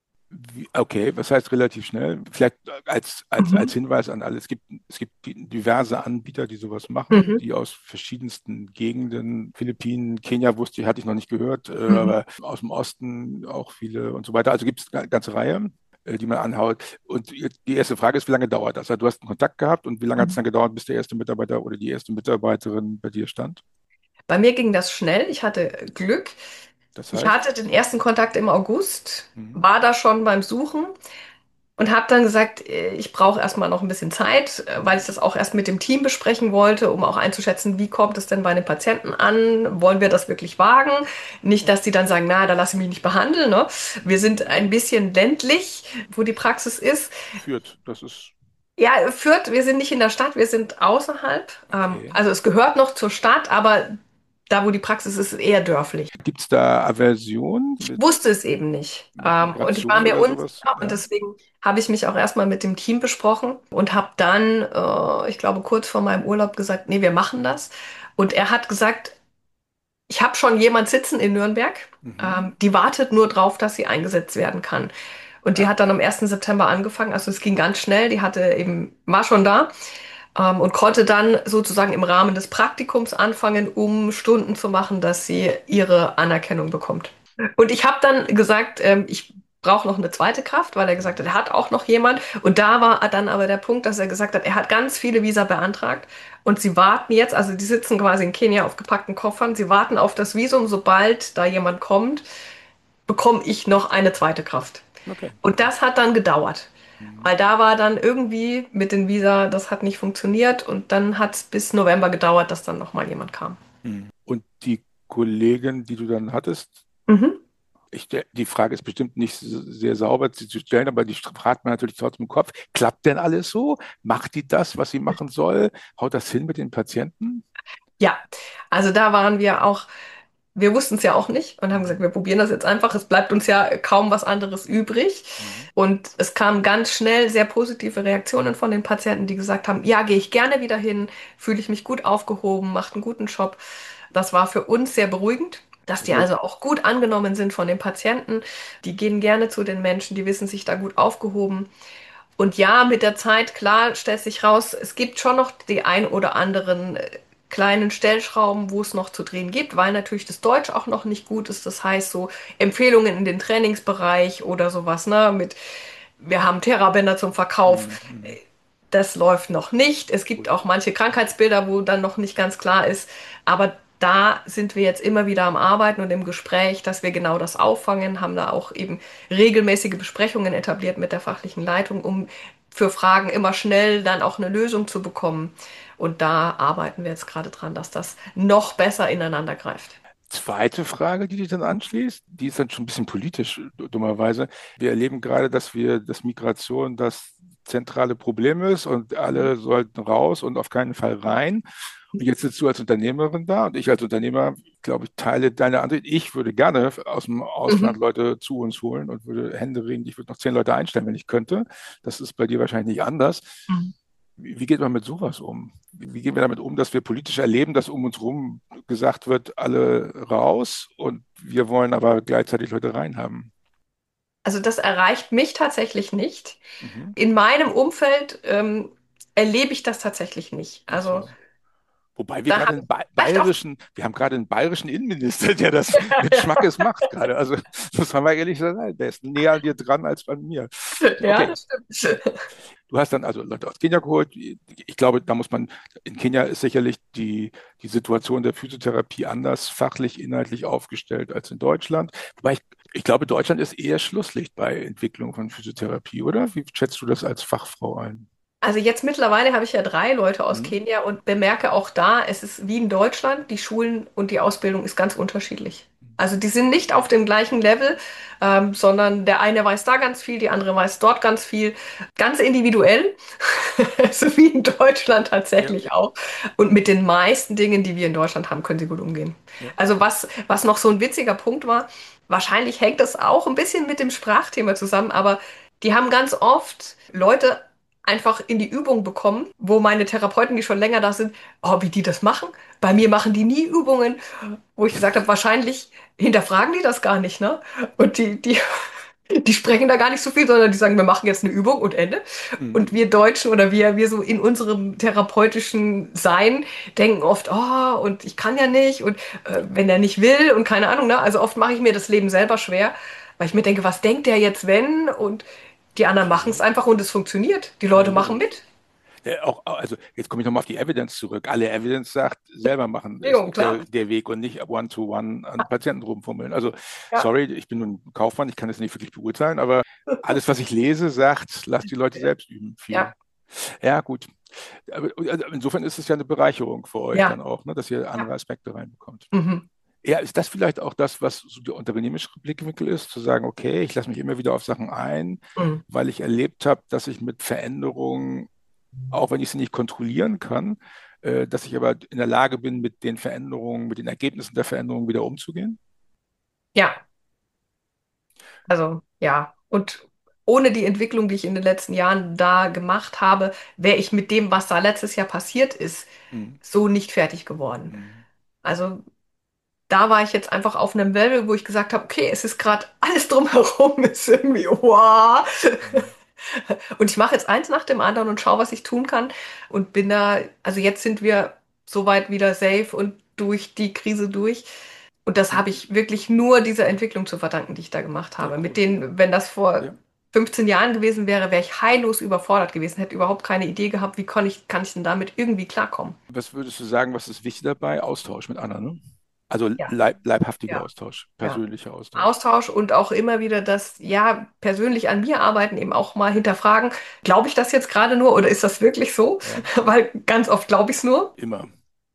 Okay, was heißt relativ schnell? Vielleicht als Mhm. Hinweis an alle, es gibt diverse Anbieter, die sowas machen, Mhm. die aus verschiedensten Gegenden, Philippinen, Kenia wusste ich, hatte ich noch nicht gehört, Mhm. aber aus dem Osten auch viele und so weiter. Also gibt es eine ganze Reihe, die man anhaut. Und die erste Frage ist, wie lange dauert das? Also du hast einen Kontakt gehabt und wie lange hat es Mhm. dann gedauert, bis der erste Mitarbeiter oder die erste Mitarbeiterin bei dir stand? Bei mir ging das schnell. Ich hatte Glück. Das Ich heißt? hatte den ersten Kontakt im August, Mhm. war da schon beim Suchen und habe dann gesagt, ich brauche erstmal noch ein bisschen Zeit, weil ich Mhm. das auch erst mit dem Team besprechen wollte, um auch einzuschätzen, wie kommt es denn bei den Patienten an? Wollen wir das wirklich wagen? Nicht, dass die dann sagen, na, da lasse ich mich nicht behandeln, ne? Wir sind Mhm. ein bisschen ländlich, wo die Praxis ist. Führt, das ist Ja, Fürth, wir sind nicht in der Stadt, wir sind außerhalb. okay. Also es gehört noch zur Stadt, aber da, wo die Praxis ist, ist eher dörflich. Gibt es da Aversion Ich wusste es eben nicht. mit Und ich war Migration mir oder sowas? unsicher und Ja. deswegen habe ich mich auch erstmal mit dem Team besprochen und habe dann, ich glaube, kurz vor meinem Urlaub gesagt, nee, wir machen das. Und er hat gesagt, ich habe schon jemand sitzen in Nürnberg, Mhm. die wartet nur drauf, dass sie eingesetzt werden kann. Und die Ja. hat dann am 1. September angefangen, also es ging ganz schnell, die hatte eben, war schon da und konnte dann sozusagen im Rahmen des Praktikums anfangen, um Stunden zu machen, dass sie ihre Anerkennung bekommt. Und ich habe dann gesagt, ich brauche noch eine zweite Kraft, weil er gesagt hat, Mhm. er hat auch noch jemand. Und da war dann aber der Punkt, dass er gesagt hat, er hat ganz viele Visa beantragt und sie warten jetzt, also die sitzen quasi in Kenia auf gepackten Koffern, sie warten auf das Visum, sobald da jemand kommt, bekomme ich noch eine zweite Kraft. Okay, Und okay. das hat dann gedauert. Mhm. Weil da war dann irgendwie mit den Visa, das hat nicht funktioniert und dann hat es bis November gedauert, dass dann nochmal jemand kam. Mhm. Und die Kollegin, die du dann hattest, Mhm. die Frage ist bestimmt nicht sehr sauber zu stellen, aber die fragt man natürlich trotzdem im Kopf. Klappt denn alles so? Macht die das, was sie machen soll? Haut das hin mit den Patienten? Ja, also da waren wir auch, wir wussten es ja auch nicht und haben gesagt, Mhm. wir probieren das jetzt einfach. Es bleibt uns ja kaum was anderes übrig. Mhm. Und es kamen ganz schnell sehr positive Reaktionen von den Patienten, die gesagt haben, ja, gehe ich gerne wieder hin, fühle ich mich gut aufgehoben, macht einen guten Job. Das war für uns sehr beruhigend, dass Das die heißt, also auch gut angenommen sind von den Patienten. Die gehen gerne zu den Menschen, die wissen sich da gut aufgehoben. Und ja, mit der Zeit, klar, stellt sich raus, es gibt schon noch die ein oder anderen kleinen Stellschrauben, wo es noch zu drehen gibt, weil natürlich das Deutsch auch noch nicht gut ist. Das heißt, so Empfehlungen in den Trainingsbereich oder sowas, ne, mit wir haben Therabänder zum Verkauf. mhm. Mhm. Das läuft noch nicht. Es gibt Gut. auch manche Krankheitsbilder, wo dann noch nicht ganz klar ist. Aber da sind wir jetzt immer wieder am Arbeiten und im Gespräch, dass wir genau das auffangen, haben da auch eben regelmäßige Besprechungen etabliert mit der fachlichen Leitung, um für Fragen immer schnell dann auch eine Lösung zu bekommen. Und da arbeiten wir jetzt gerade dran, dass das noch besser ineinander greift. Zweite Frage, die dich dann anschließt, die ist dann schon ein bisschen politisch, dummerweise. Wir erleben gerade, dass Migration das zentrale Problem ist und alle sollten raus und auf keinen Fall rein. Und jetzt sitzt du als Unternehmerin da und ich als Unternehmer, glaube ich, teile deine Ansicht. Ich würde gerne aus dem Ausland Mhm. Leute zu uns holen und würde händeringend, ich würde noch 10 Leute einstellen, wenn ich könnte. Das ist bei dir wahrscheinlich nicht anders. Mhm. Wie geht man mit sowas um? Wie gehen wir damit um, dass wir politisch erleben, dass um uns herum gesagt wird, alle raus und wir wollen aber gleichzeitig Leute reinhaben? Also das erreicht mich tatsächlich nicht. Mhm. In meinem Umfeld erlebe ich das tatsächlich nicht. Ach Also so. Wobei da habe ich vielleicht auch. wir haben gerade einen bayerischen Innenminister, der das mit Schmackes macht gerade. Also, muss man mal ehrlich sagen, der ist näher an dir dran als an mir. Ja, Okay, das stimmt. du hast dann also Leute aus Kenia geholt. Ich glaube, da muss man, in Kenia ist sicherlich die Situation der Physiotherapie anders fachlich, inhaltlich aufgestellt als in Deutschland. Wobei ich Ich glaube, Deutschland ist eher Schlusslicht bei Entwicklung von Physiotherapie, oder? Wie schätzt du das als Fachfrau ein? Also jetzt mittlerweile habe ich ja 3 Leute aus Hm? Kenia und bemerke auch da, es ist wie in Deutschland, die Schulen und die Ausbildung ist ganz unterschiedlich. Also die sind nicht auf dem gleichen Level, sondern der eine weiß da ganz viel, die andere weiß dort ganz viel, ganz individuell, so wie in Deutschland Ja, tatsächlich auch. Und mit den meisten Dingen, die wir in Deutschland haben, können sie gut umgehen. ja. Also was noch so ein witziger Punkt war, wahrscheinlich hängt das auch ein bisschen mit dem Sprachthema zusammen, aber die haben ganz oft Leute einfach in die Übung bekommen, wo meine Therapeuten, die schon länger da sind, oh, wie die das machen. Bei mir machen die nie Übungen, wo ich gesagt habe, wahrscheinlich hinterfragen die das gar nicht, ne? Und die sprechen da gar nicht so viel, sondern die sagen, wir machen jetzt eine Übung und Ende. Hm. Und wir Deutschen oder wir so in unserem therapeutischen Sein denken oft, oh, und ich kann ja nicht und wenn er nicht will und keine Ahnung, ne? Also oft mache ich mir das Leben selber schwer, weil ich mir denke, was denkt der jetzt, wenn? Und die anderen machen es Ja, einfach und es funktioniert. Die ja, Leute machen logisch. mit. Also jetzt komme ich nochmal auf die Evidence zurück. Alle Evidence sagt, selber machen ist Bewegung, klar. der Weg und nicht One-to-One an Patienten rumfummeln. Also, Ja, sorry, ich bin nun Kaufmann, ich kann das nicht wirklich beurteilen, aber alles, was ich lese, sagt, lass die Leute selbst üben. Viel. ja, Ja, gut. Aber, also insofern ist es ja eine Bereicherung für euch dann ja, auch, ne, dass ihr ja. andere Aspekte reinbekommt. Mhm. Ja, ist das vielleicht auch das, was so der unternehmerische Blickwinkel ist, zu sagen, okay, ich lasse mich immer wieder auf Sachen ein, Mhm. weil ich erlebt habe, dass ich mit Veränderungen, auch wenn ich sie nicht kontrollieren kann, dass ich aber in der Lage bin, mit den Veränderungen, mit den Ergebnissen der Veränderungen wieder umzugehen? Ja, also ja. Und ohne die Entwicklung, die ich in den letzten Jahren da gemacht habe, wäre ich mit dem, was da letztes Jahr passiert ist, Hm, so nicht fertig geworden. hm, Also da war ich jetzt einfach auf einem Level, wo ich gesagt habe, okay, es ist gerade alles drumherum, ist irgendwie, wow. hm. Und ich mache jetzt eins nach dem anderen und schaue, was ich tun kann. Und bin da, also jetzt sind wir soweit wieder safe und durch die Krise durch. Und das habe ich wirklich nur dieser Entwicklung zu verdanken, die ich da gemacht Ja, habe. Mit cool. denen, wenn das vor Ja. 15 Jahren gewesen wäre, wäre ich heillos überfordert gewesen, hätte überhaupt keine Idee gehabt, wie kann ich denn damit irgendwie klarkommen. Was würdest du sagen, was ist wichtig dabei? Austausch mit anderen, ne? Also Ja, leibhaftiger ja, Austausch, ja. persönlicher Austausch. Austausch und auch immer wieder das, ja, persönlich an mir arbeiten, eben auch mal hinterfragen, glaube ich das jetzt gerade nur oder ist das wirklich so? Ja, Weil ganz oft glaube ich es nur. immer.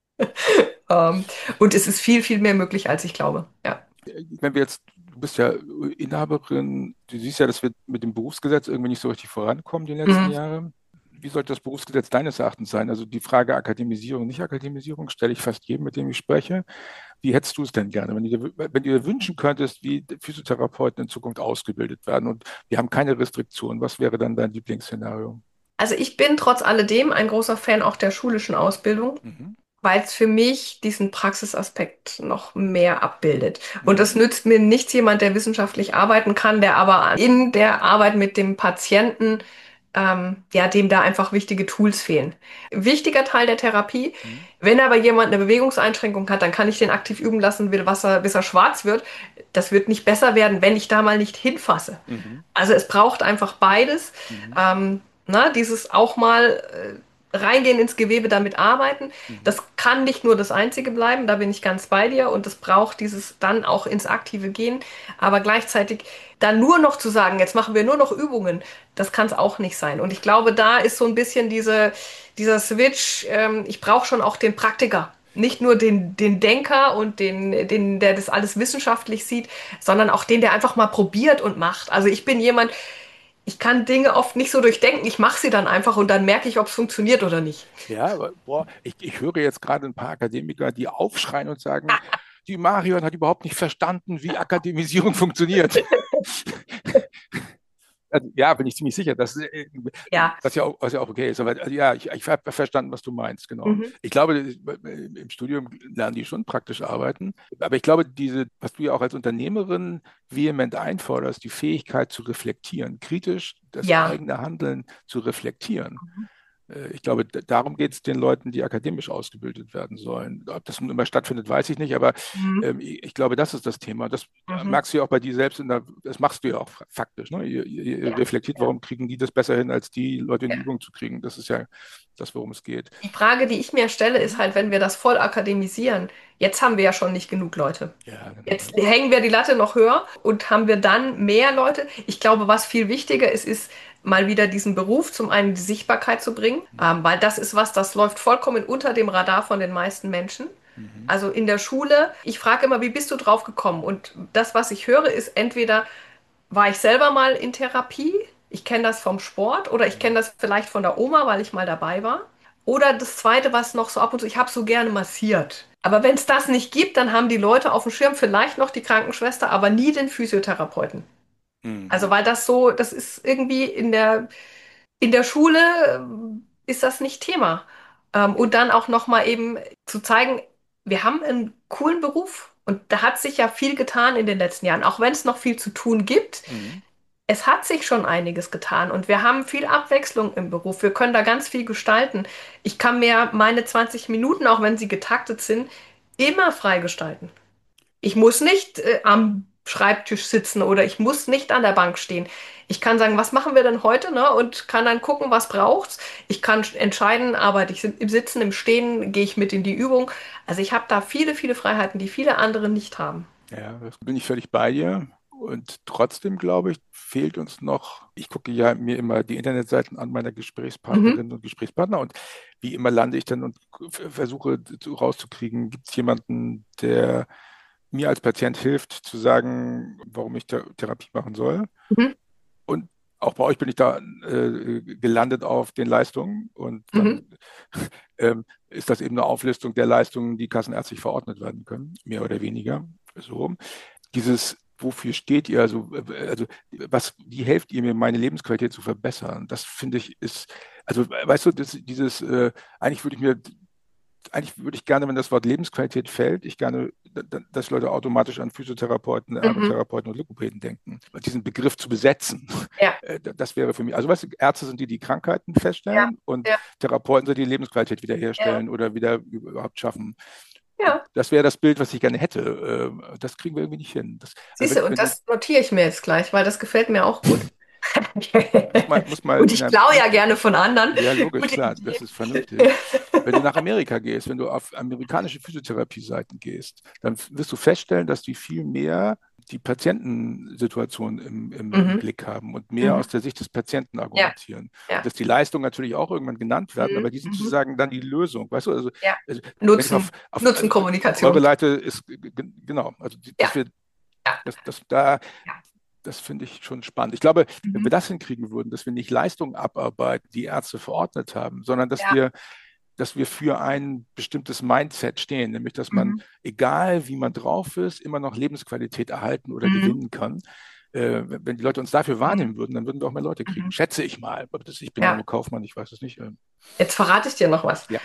Ähm, und es ist viel, viel mehr möglich, als ich glaube. Ja. Wenn wir jetzt, du bist ja Inhaberin, du siehst ja, dass wir mit dem Berufsgesetz irgendwie nicht so richtig vorankommen die letzten Mhm. Jahre. Wie sollte das Berufsgesetz deines Erachtens sein? Also die Frage Akademisierung, Nicht-Akademisierung stelle ich fast jedem, mit dem ich spreche. Wie hättest du es denn gerne, wenn du dir wünschen könntest, wie Physiotherapeuten in Zukunft ausgebildet werden und wir haben keine Restriktionen, was wäre dann dein Lieblingsszenario? Also ich bin trotz alledem ein großer Fan auch der schulischen Ausbildung, Mhm. weil es für mich diesen Praxisaspekt noch mehr abbildet. Und es Mhm. nützt mir nichts jemand, der wissenschaftlich arbeiten kann, der aber in der Arbeit mit dem Patienten, ja, dem da einfach wichtige Tools fehlen. Wichtiger Teil der Therapie. Mhm. Wenn aber jemand eine Bewegungseinschränkung hat, dann kann ich den aktiv üben lassen, bis er schwarz wird. Das wird nicht besser werden, wenn ich da mal nicht hinfasse. Mhm. Also es braucht einfach beides. Mhm. Dieses auch mal reingehen ins Gewebe, damit arbeiten. Mhm. Das kann nicht nur das Einzige bleiben, da bin ich ganz bei dir. Und es braucht dieses dann auch ins Aktive gehen. Aber gleichzeitig dann nur noch zu sagen, jetzt machen wir nur noch Übungen, das kann es auch nicht sein. Und ich glaube, da ist so ein bisschen dieser Switch, ich brauche schon auch den Praktiker. Nicht nur den Denker und der das alles wissenschaftlich sieht, sondern auch den, der einfach mal probiert und macht. Also ich bin jemand, ich kann Dinge oft nicht so durchdenken. Ich mache sie dann einfach und dann merke ich, ob es funktioniert oder nicht. Ja, aber boah, ich höre jetzt gerade ein paar Akademiker, die aufschreien und sagen, die Marion hat überhaupt nicht verstanden, wie Akademisierung funktioniert. Also, ja, bin ich ziemlich sicher, Ja. was ja auch okay ist. Aber also, ja, ich habe verstanden, was du meinst, genau. Mhm. Ich glaube, im Studium lernen die schon praktisch arbeiten. Aber ich glaube, was du ja auch als Unternehmerin vehement einforderst, die Fähigkeit zu reflektieren, kritisch das Ja. eigene Handeln zu reflektieren, Ich glaube, darum geht es den Leuten, die akademisch ausgebildet werden sollen. Ob das nun immer stattfindet, weiß ich nicht, aber Mhm. ich glaube, das ist das Thema. Das Mhm. merkst du ja auch bei dir selbst, das machst du ja auch faktisch. Ne? Ihr Ja, reflektiert, warum kriegen die das besser hin, als die Leute in die ja. Übung zu kriegen. Das ist ja das, worum es geht. Die Frage, die ich mir stelle, ist Mhm. halt, wenn wir das voll akademisieren, jetzt haben wir ja schon nicht genug Leute. Ja, genau. Jetzt hängen wir die Latte noch höher und haben wir dann mehr Leute. Ich glaube, was viel wichtiger ist, ist mal wieder diesen Beruf zum einen die Sichtbarkeit zu bringen, weil das ist was, das läuft vollkommen unter dem Radar von den meisten Menschen. Mhm. Also in der Schule, ich frage immer, wie bist du drauf gekommen? Und das, was ich höre, ist entweder war ich selber mal in Therapie, ich kenne das vom Sport oder ich kenne Mhm. das vielleicht von der Oma, weil ich mal dabei war. Oder das Zweite, was noch so ab und zu, ich habe so gerne massiert. Aber wenn es das nicht gibt, dann haben die Leute auf dem Schirm vielleicht noch die Krankenschwester, aber nie den Physiotherapeuten. Also Mhm. weil das so, das ist irgendwie in der Schule ist das nicht Thema. Und dann auch nochmal eben zu zeigen, wir haben einen coolen Beruf. Und da hat sich ja viel getan in den letzten Jahren, auch wenn es noch viel zu tun gibt. Mhm. Es hat sich schon einiges getan und wir haben viel Abwechslung im Beruf. Wir können da ganz viel gestalten. Ich kann mir meine 20 Minuten, auch wenn sie getaktet sind, immer frei gestalten. Ich muss nicht am Schreibtisch sitzen oder ich muss nicht an der Bank stehen. Ich kann sagen, was machen wir denn heute, ne? Und kann dann gucken, was braucht's. Ich kann entscheiden, arbeite ich im Sitzen, im Stehen, gehe ich mit in die Übung. Also ich habe da viele, viele Freiheiten, die viele andere nicht haben. Ja, das bin ich völlig bei dir. Und trotzdem, glaube ich, fehlt uns noch, ich gucke ja mir immer die Internetseiten an meiner Mhm, Gesprächspartnerinnen und Gesprächspartner und wie immer lande ich dann und versuche rauszukriegen, gibt es jemanden, der mir als Patient hilft, zu sagen, warum ich Therapie machen soll. mhm, Und auch bei euch bin ich da gelandet auf den Leistungen und mhm, dann ist das eben eine Auflistung der Leistungen, die kassenärztlich verordnet werden können, mehr oder weniger. So. Dieses, wofür steht ihr? Also wie helft ihr mir, meine Lebensqualität zu verbessern? Das finde ich ist, also weißt du, eigentlich würde ich mir eigentlich würde ich gerne, wenn das Wort Lebensqualität fällt, ich gerne, dass Leute automatisch an Physiotherapeuten, mhm. Ergotherapeuten und Logopäden denken. Und diesen Begriff zu besetzen, Ja, das wäre für mich, also weißt du, Ärzte sind die, die Krankheiten ja, feststellen und ja, Therapeuten sind die Lebensqualität ja, wiederherstellen oder wieder überhaupt schaffen. Und ja. das wäre das Bild, was ich gerne hätte. Das kriegen wir irgendwie nicht hin. Also Siehst du, und wenn du, das notiere ich mir jetzt gleich, weil das gefällt mir auch gut. muss mal Und ich klaue ja gerne von anderen. ja, logisch, Gute klar, Idee. das ist vernünftig. Wenn du nach Amerika gehst, wenn du auf amerikanische Physiotherapie-Seiten gehst, dann wirst du feststellen, dass die viel mehr die Patientensituation im Mhm, Blick haben und mehr mhm. aus der Sicht des Patienten Ja, argumentieren. Und ja. dass die Leistungen natürlich auch irgendwann genannt werden, aber Mhm, die sind mhm. sozusagen dann die Lösung. Weißt du, Ja. also wenn ich Nutzen, also Nutzenkommunikation. eure Leite ist, genau, also Ja, ja, ja. das finde ich schon spannend. Ich glaube, wenn wir Mhm. das hinkriegen würden, dass wir nicht Leistungen abarbeiten, die Ärzte verordnet haben, sondern Ja. dass wir für ein bestimmtes Mindset stehen, nämlich dass man, Mhm. egal wie man drauf ist, immer noch Lebensqualität erhalten oder Mhm. gewinnen kann. Wenn die Leute uns dafür Mhm. wahrnehmen würden, dann würden wir auch mehr Leute kriegen. Mhm. Schätze ich mal. Ich bin ja Ja. nur Kaufmann, ich weiß es nicht. Jetzt verrate ich dir noch was. Ja.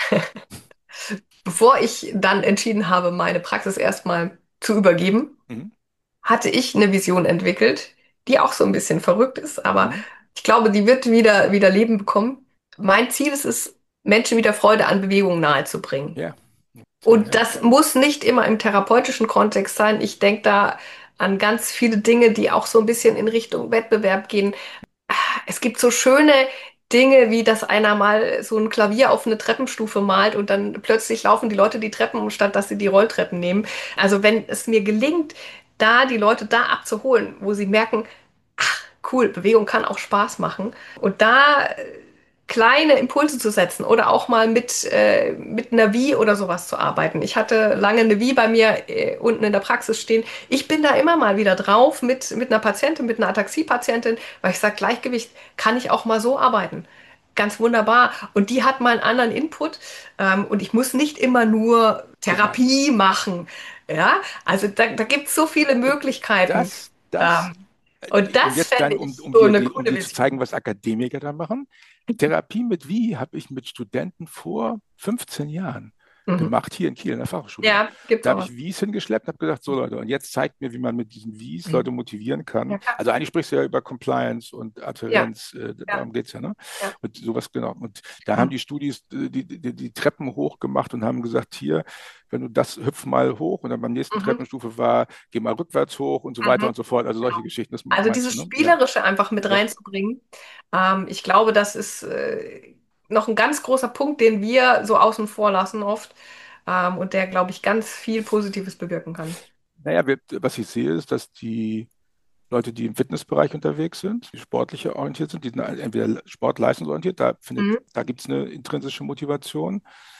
Bevor ich dann entschieden habe, meine Praxis erstmal zu übergeben, Mhm. hatte ich eine Vision entwickelt, die auch so ein bisschen verrückt ist, aber Mhm. ich glaube, die wird wieder Leben bekommen. Mein Ziel ist es, Menschen wieder Freude an Bewegung nahezubringen. Ja. Toll, Und ja. das muss nicht immer im therapeutischen Kontext sein. Ich denke da an ganz viele Dinge, die auch so ein bisschen in Richtung Wettbewerb gehen. Es gibt so schöne Dinge, wie dass einer mal so ein Klavier auf eine Treppenstufe malt und dann plötzlich laufen die Leute die Treppen um, statt dass sie die Rolltreppen nehmen. Also wenn es mir gelingt, da die Leute da abzuholen, wo sie merken, cool, Bewegung kann auch Spaß machen. Und da kleine Impulse zu setzen oder auch mal mit einer Wie oder sowas zu arbeiten. Ich hatte lange eine Wie bei mir unten in der Praxis stehen. Ich bin da immer mal wieder drauf mit einer Patientin, mit einer Ataxie-Patientin, weil ich sage, Gleichgewicht kann ich auch mal so arbeiten. Ganz wunderbar. Und die hat mal einen anderen Input. Und ich muss nicht immer nur Genau. Therapie machen. Ja, also da gibt es so viele Und Möglichkeiten. das Ähm, und und das jetzt fände dann, ich so eine um coole dir zu zeigen, Vision. was Akademiker da machen. Therapie mit wie habe ich mit Studenten vor 15 Jahren. gemacht, hier in Kiel in der Fachhochschule. Ja, gibt's Da auch habe was. ich Wies hingeschleppt und habe gesagt, so Leute, und jetzt zeigt mir, wie man mit diesen Wies Mhm. Leute motivieren kann. Ja, klar. Also eigentlich sprichst du ja über Compliance und Ja, Adhärenz, ja, darum geht's ja, ne? ja. Und sowas, genau. Und da haben Mhm. die Studis die Treppen hoch gemacht und haben gesagt, hier, wenn du das hüpf mal hoch und dann beim nächsten Mhm. Treppenstufe war, geh mal rückwärts hoch und so weiter Mhm. und so fort. Also Genau. solche Geschichten, das Also meinst du, dieses ne? Ja, Spielerische einfach mit ja. reinzubringen. Ich glaube, das ist noch ein ganz großer Punkt, den wir so außen vor lassen oft, und der, glaube ich, ganz viel Positives bewirken kann. Naja, was ich sehe, ist, dass die Leute, die im Fitnessbereich unterwegs sind, die sportlicher orientiert sind, die sind entweder sportleistungsorientiert, Mhm. da gibt es eine intrinsische Motivation,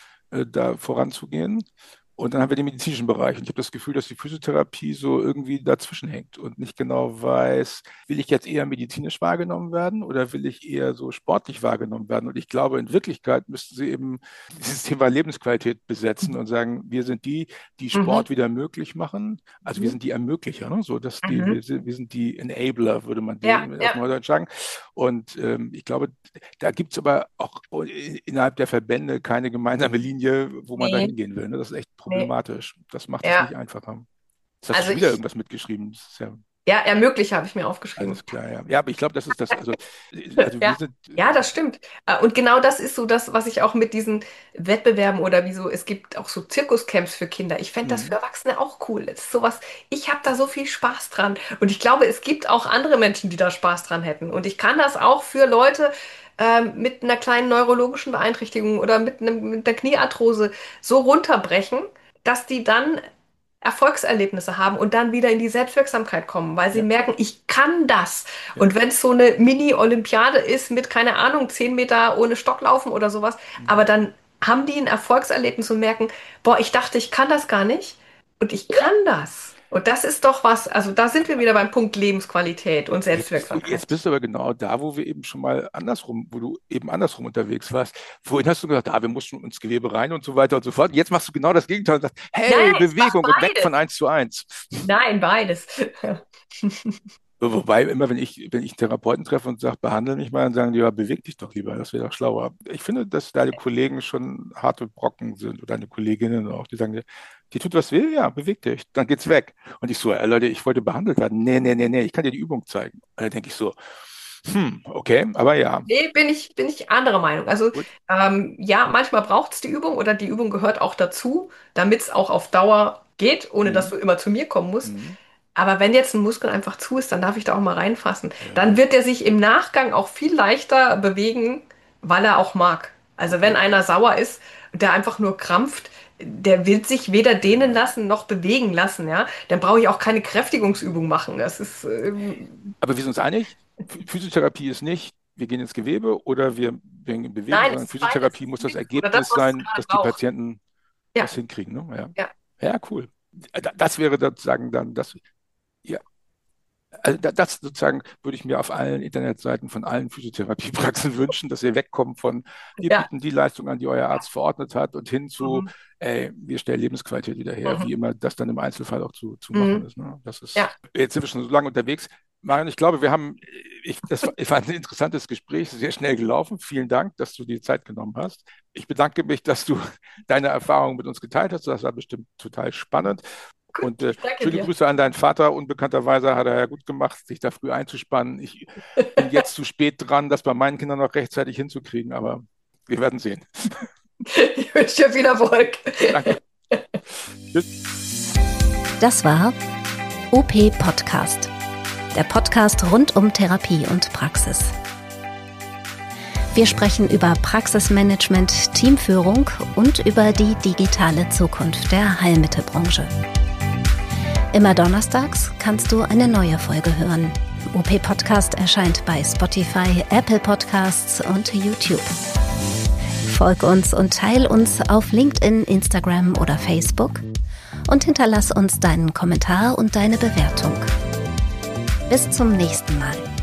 da voranzugehen. Und dann haben wir den medizinischen Bereich. Und ich habe das Gefühl, dass die Physiotherapie so irgendwie dazwischen hängt und nicht genau weiß, will ich jetzt eher medizinisch wahrgenommen werden oder will ich eher so sportlich wahrgenommen werden? Und ich glaube, in Wirklichkeit müssten sie eben dieses Thema Lebensqualität besetzen und sagen, wir sind die Mhm. Sport wieder möglich machen. Also wir Mhm. sind die Ermöglicher, ne? So, Mhm. wir sind die Enabler, würde man Ja, die aus ja. dem Neudeutsch sagen. Und ich glaube, da gibt es aber auch innerhalb der Verbände keine gemeinsame Linie, wo man da Nee, hingehen will. Ne? Das ist echt nee. problematisch. Das macht es Ja. nicht einfacher. Jetzt hast du Also schon wieder irgendwas mitgeschrieben. Das ist ja ja, ermögliche habe ich mir aufgeschrieben. alles klar, ja. Ja, aber ich glaube, das ist das, also wir Ja, sind, ja, das stimmt. Und genau das ist so das, was ich auch mit diesen Wettbewerben oder wieso, es gibt auch so Zirkuscamps für Kinder. Ich fände das für mhm, Erwachsene auch cool. Das ist sowas, ich habe da so viel Spaß dran. Und ich glaube, es gibt auch andere Menschen, die da Spaß dran hätten. Und ich kann das auch für Leute mit einer kleinen neurologischen Beeinträchtigung oder mit einer Kniearthrose so runterbrechen, dass die dann Erfolgserlebnisse haben und dann wieder in die Selbstwirksamkeit kommen, weil sie ja, merken, ich kann das. ja. Und wenn es so eine Mini-Olympiade ist mit, keine Ahnung, 10 Meter ohne Stocklaufen oder sowas, aber Mhm. dann haben die ein Erfolgserlebnis und merken, boah, ich dachte, ich kann das gar nicht und ich kann das. Und das ist doch was, also da sind wir wieder beim Punkt Lebensqualität und Jetzt Selbstwirksamkeit. bist du aber genau da, wo wir eben schon mal andersrum, wo du eben andersrum unterwegs warst. Vorhin hast du gesagt, wir mussten ins Gewebe rein und so weiter und so fort. Jetzt machst du genau das Gegenteil und sagst, Nein, hey, nein, ich mach Bewegung und weg von beides. 1:1. Nein, beides. Wobei immer, wenn ich einen Therapeuten treffe und sage, behandle mich mal, dann sagen die, ja, beweg dich doch lieber, das wäre doch schlauer. Ich finde, dass deine Kollegen schon harte Brocken sind oder deine Kolleginnen auch, die sagen dir, die tut was weh, ja, beweg dich, dann geht's weg. Und ich so, Leute, ich wollte behandelt werden. Nee, nee, nee, nee, ich kann dir die Übung zeigen. Und dann denke ich so, okay, aber ja, Nee, bin ich anderer Meinung. Also gut. ja, manchmal braucht es die Übung oder die Übung gehört auch dazu, damit es auch auf Dauer geht, ohne dass Mhm. du immer zu mir kommen musst. Mhm. Aber wenn jetzt ein Muskel einfach zu ist, dann darf ich da auch mal reinfassen. Dann Ja, wird er sich im Nachgang auch viel leichter bewegen, weil er auch mag. Also wenn okay. einer sauer ist, der einfach nur krampft, der will sich weder dehnen Ja. lassen noch bewegen lassen, ja. Dann brauche ich auch keine Kräftigungsübung machen. Das ist Aber wir sind uns einig, Physiotherapie ist nicht, wir gehen ins Gewebe oder wir bringen in Bewegung, nein, es sondern ist beides. Physiotherapie Es muss ist das Mix oder das, Ergebnis was es sein, gerade dass die braucht. Patienten Ja, das hinkriegen. Ne? ja. Ja. Ja, cool. Das wäre sozusagen dann das, ja, also das sozusagen würde ich mir auf allen Internetseiten von allen Physiotherapiepraxen wünschen, dass wir wegkommen von, wir Ja. bieten die Leistung an, die euer Arzt verordnet hat und hin zu, Mhm. wir stellen Lebensqualität wieder her, wie Mhm. immer das dann im Einzelfall auch zu machen Mhm. ist. Ne? Das ist, Ja, jetzt sind wir schon so lange unterwegs. Marion, ich glaube, ich fand ein interessantes Gespräch, sehr schnell gelaufen. Vielen Dank, dass du dir Zeit genommen hast. Ich bedanke mich, dass du deine Erfahrungen mit uns geteilt hast. Das war bestimmt total spannend. gut. Und Ich danke schöne dir. Grüße an deinen Vater. Unbekannterweise hat er ja gut gemacht, sich da früh einzuspannen. Ich bin jetzt zu spät dran, das bei meinen Kindern noch rechtzeitig hinzukriegen, aber wir werden sehen. Ich wünsche dir viel Erfolg. Danke. Tschüss. Das war OP Podcast, der Podcast rund um Therapie und Praxis. Wir sprechen über Praxismanagement, Teamführung und über die digitale Zukunft der Heilmittelbranche. Immer donnerstags kannst du eine neue Folge hören. OP Podcast erscheint bei Spotify, Apple Podcasts und YouTube. Folg uns und teil uns auf LinkedIn, Instagram oder Facebook und hinterlass uns deinen Kommentar und deine Bewertung. Bis zum nächsten Mal.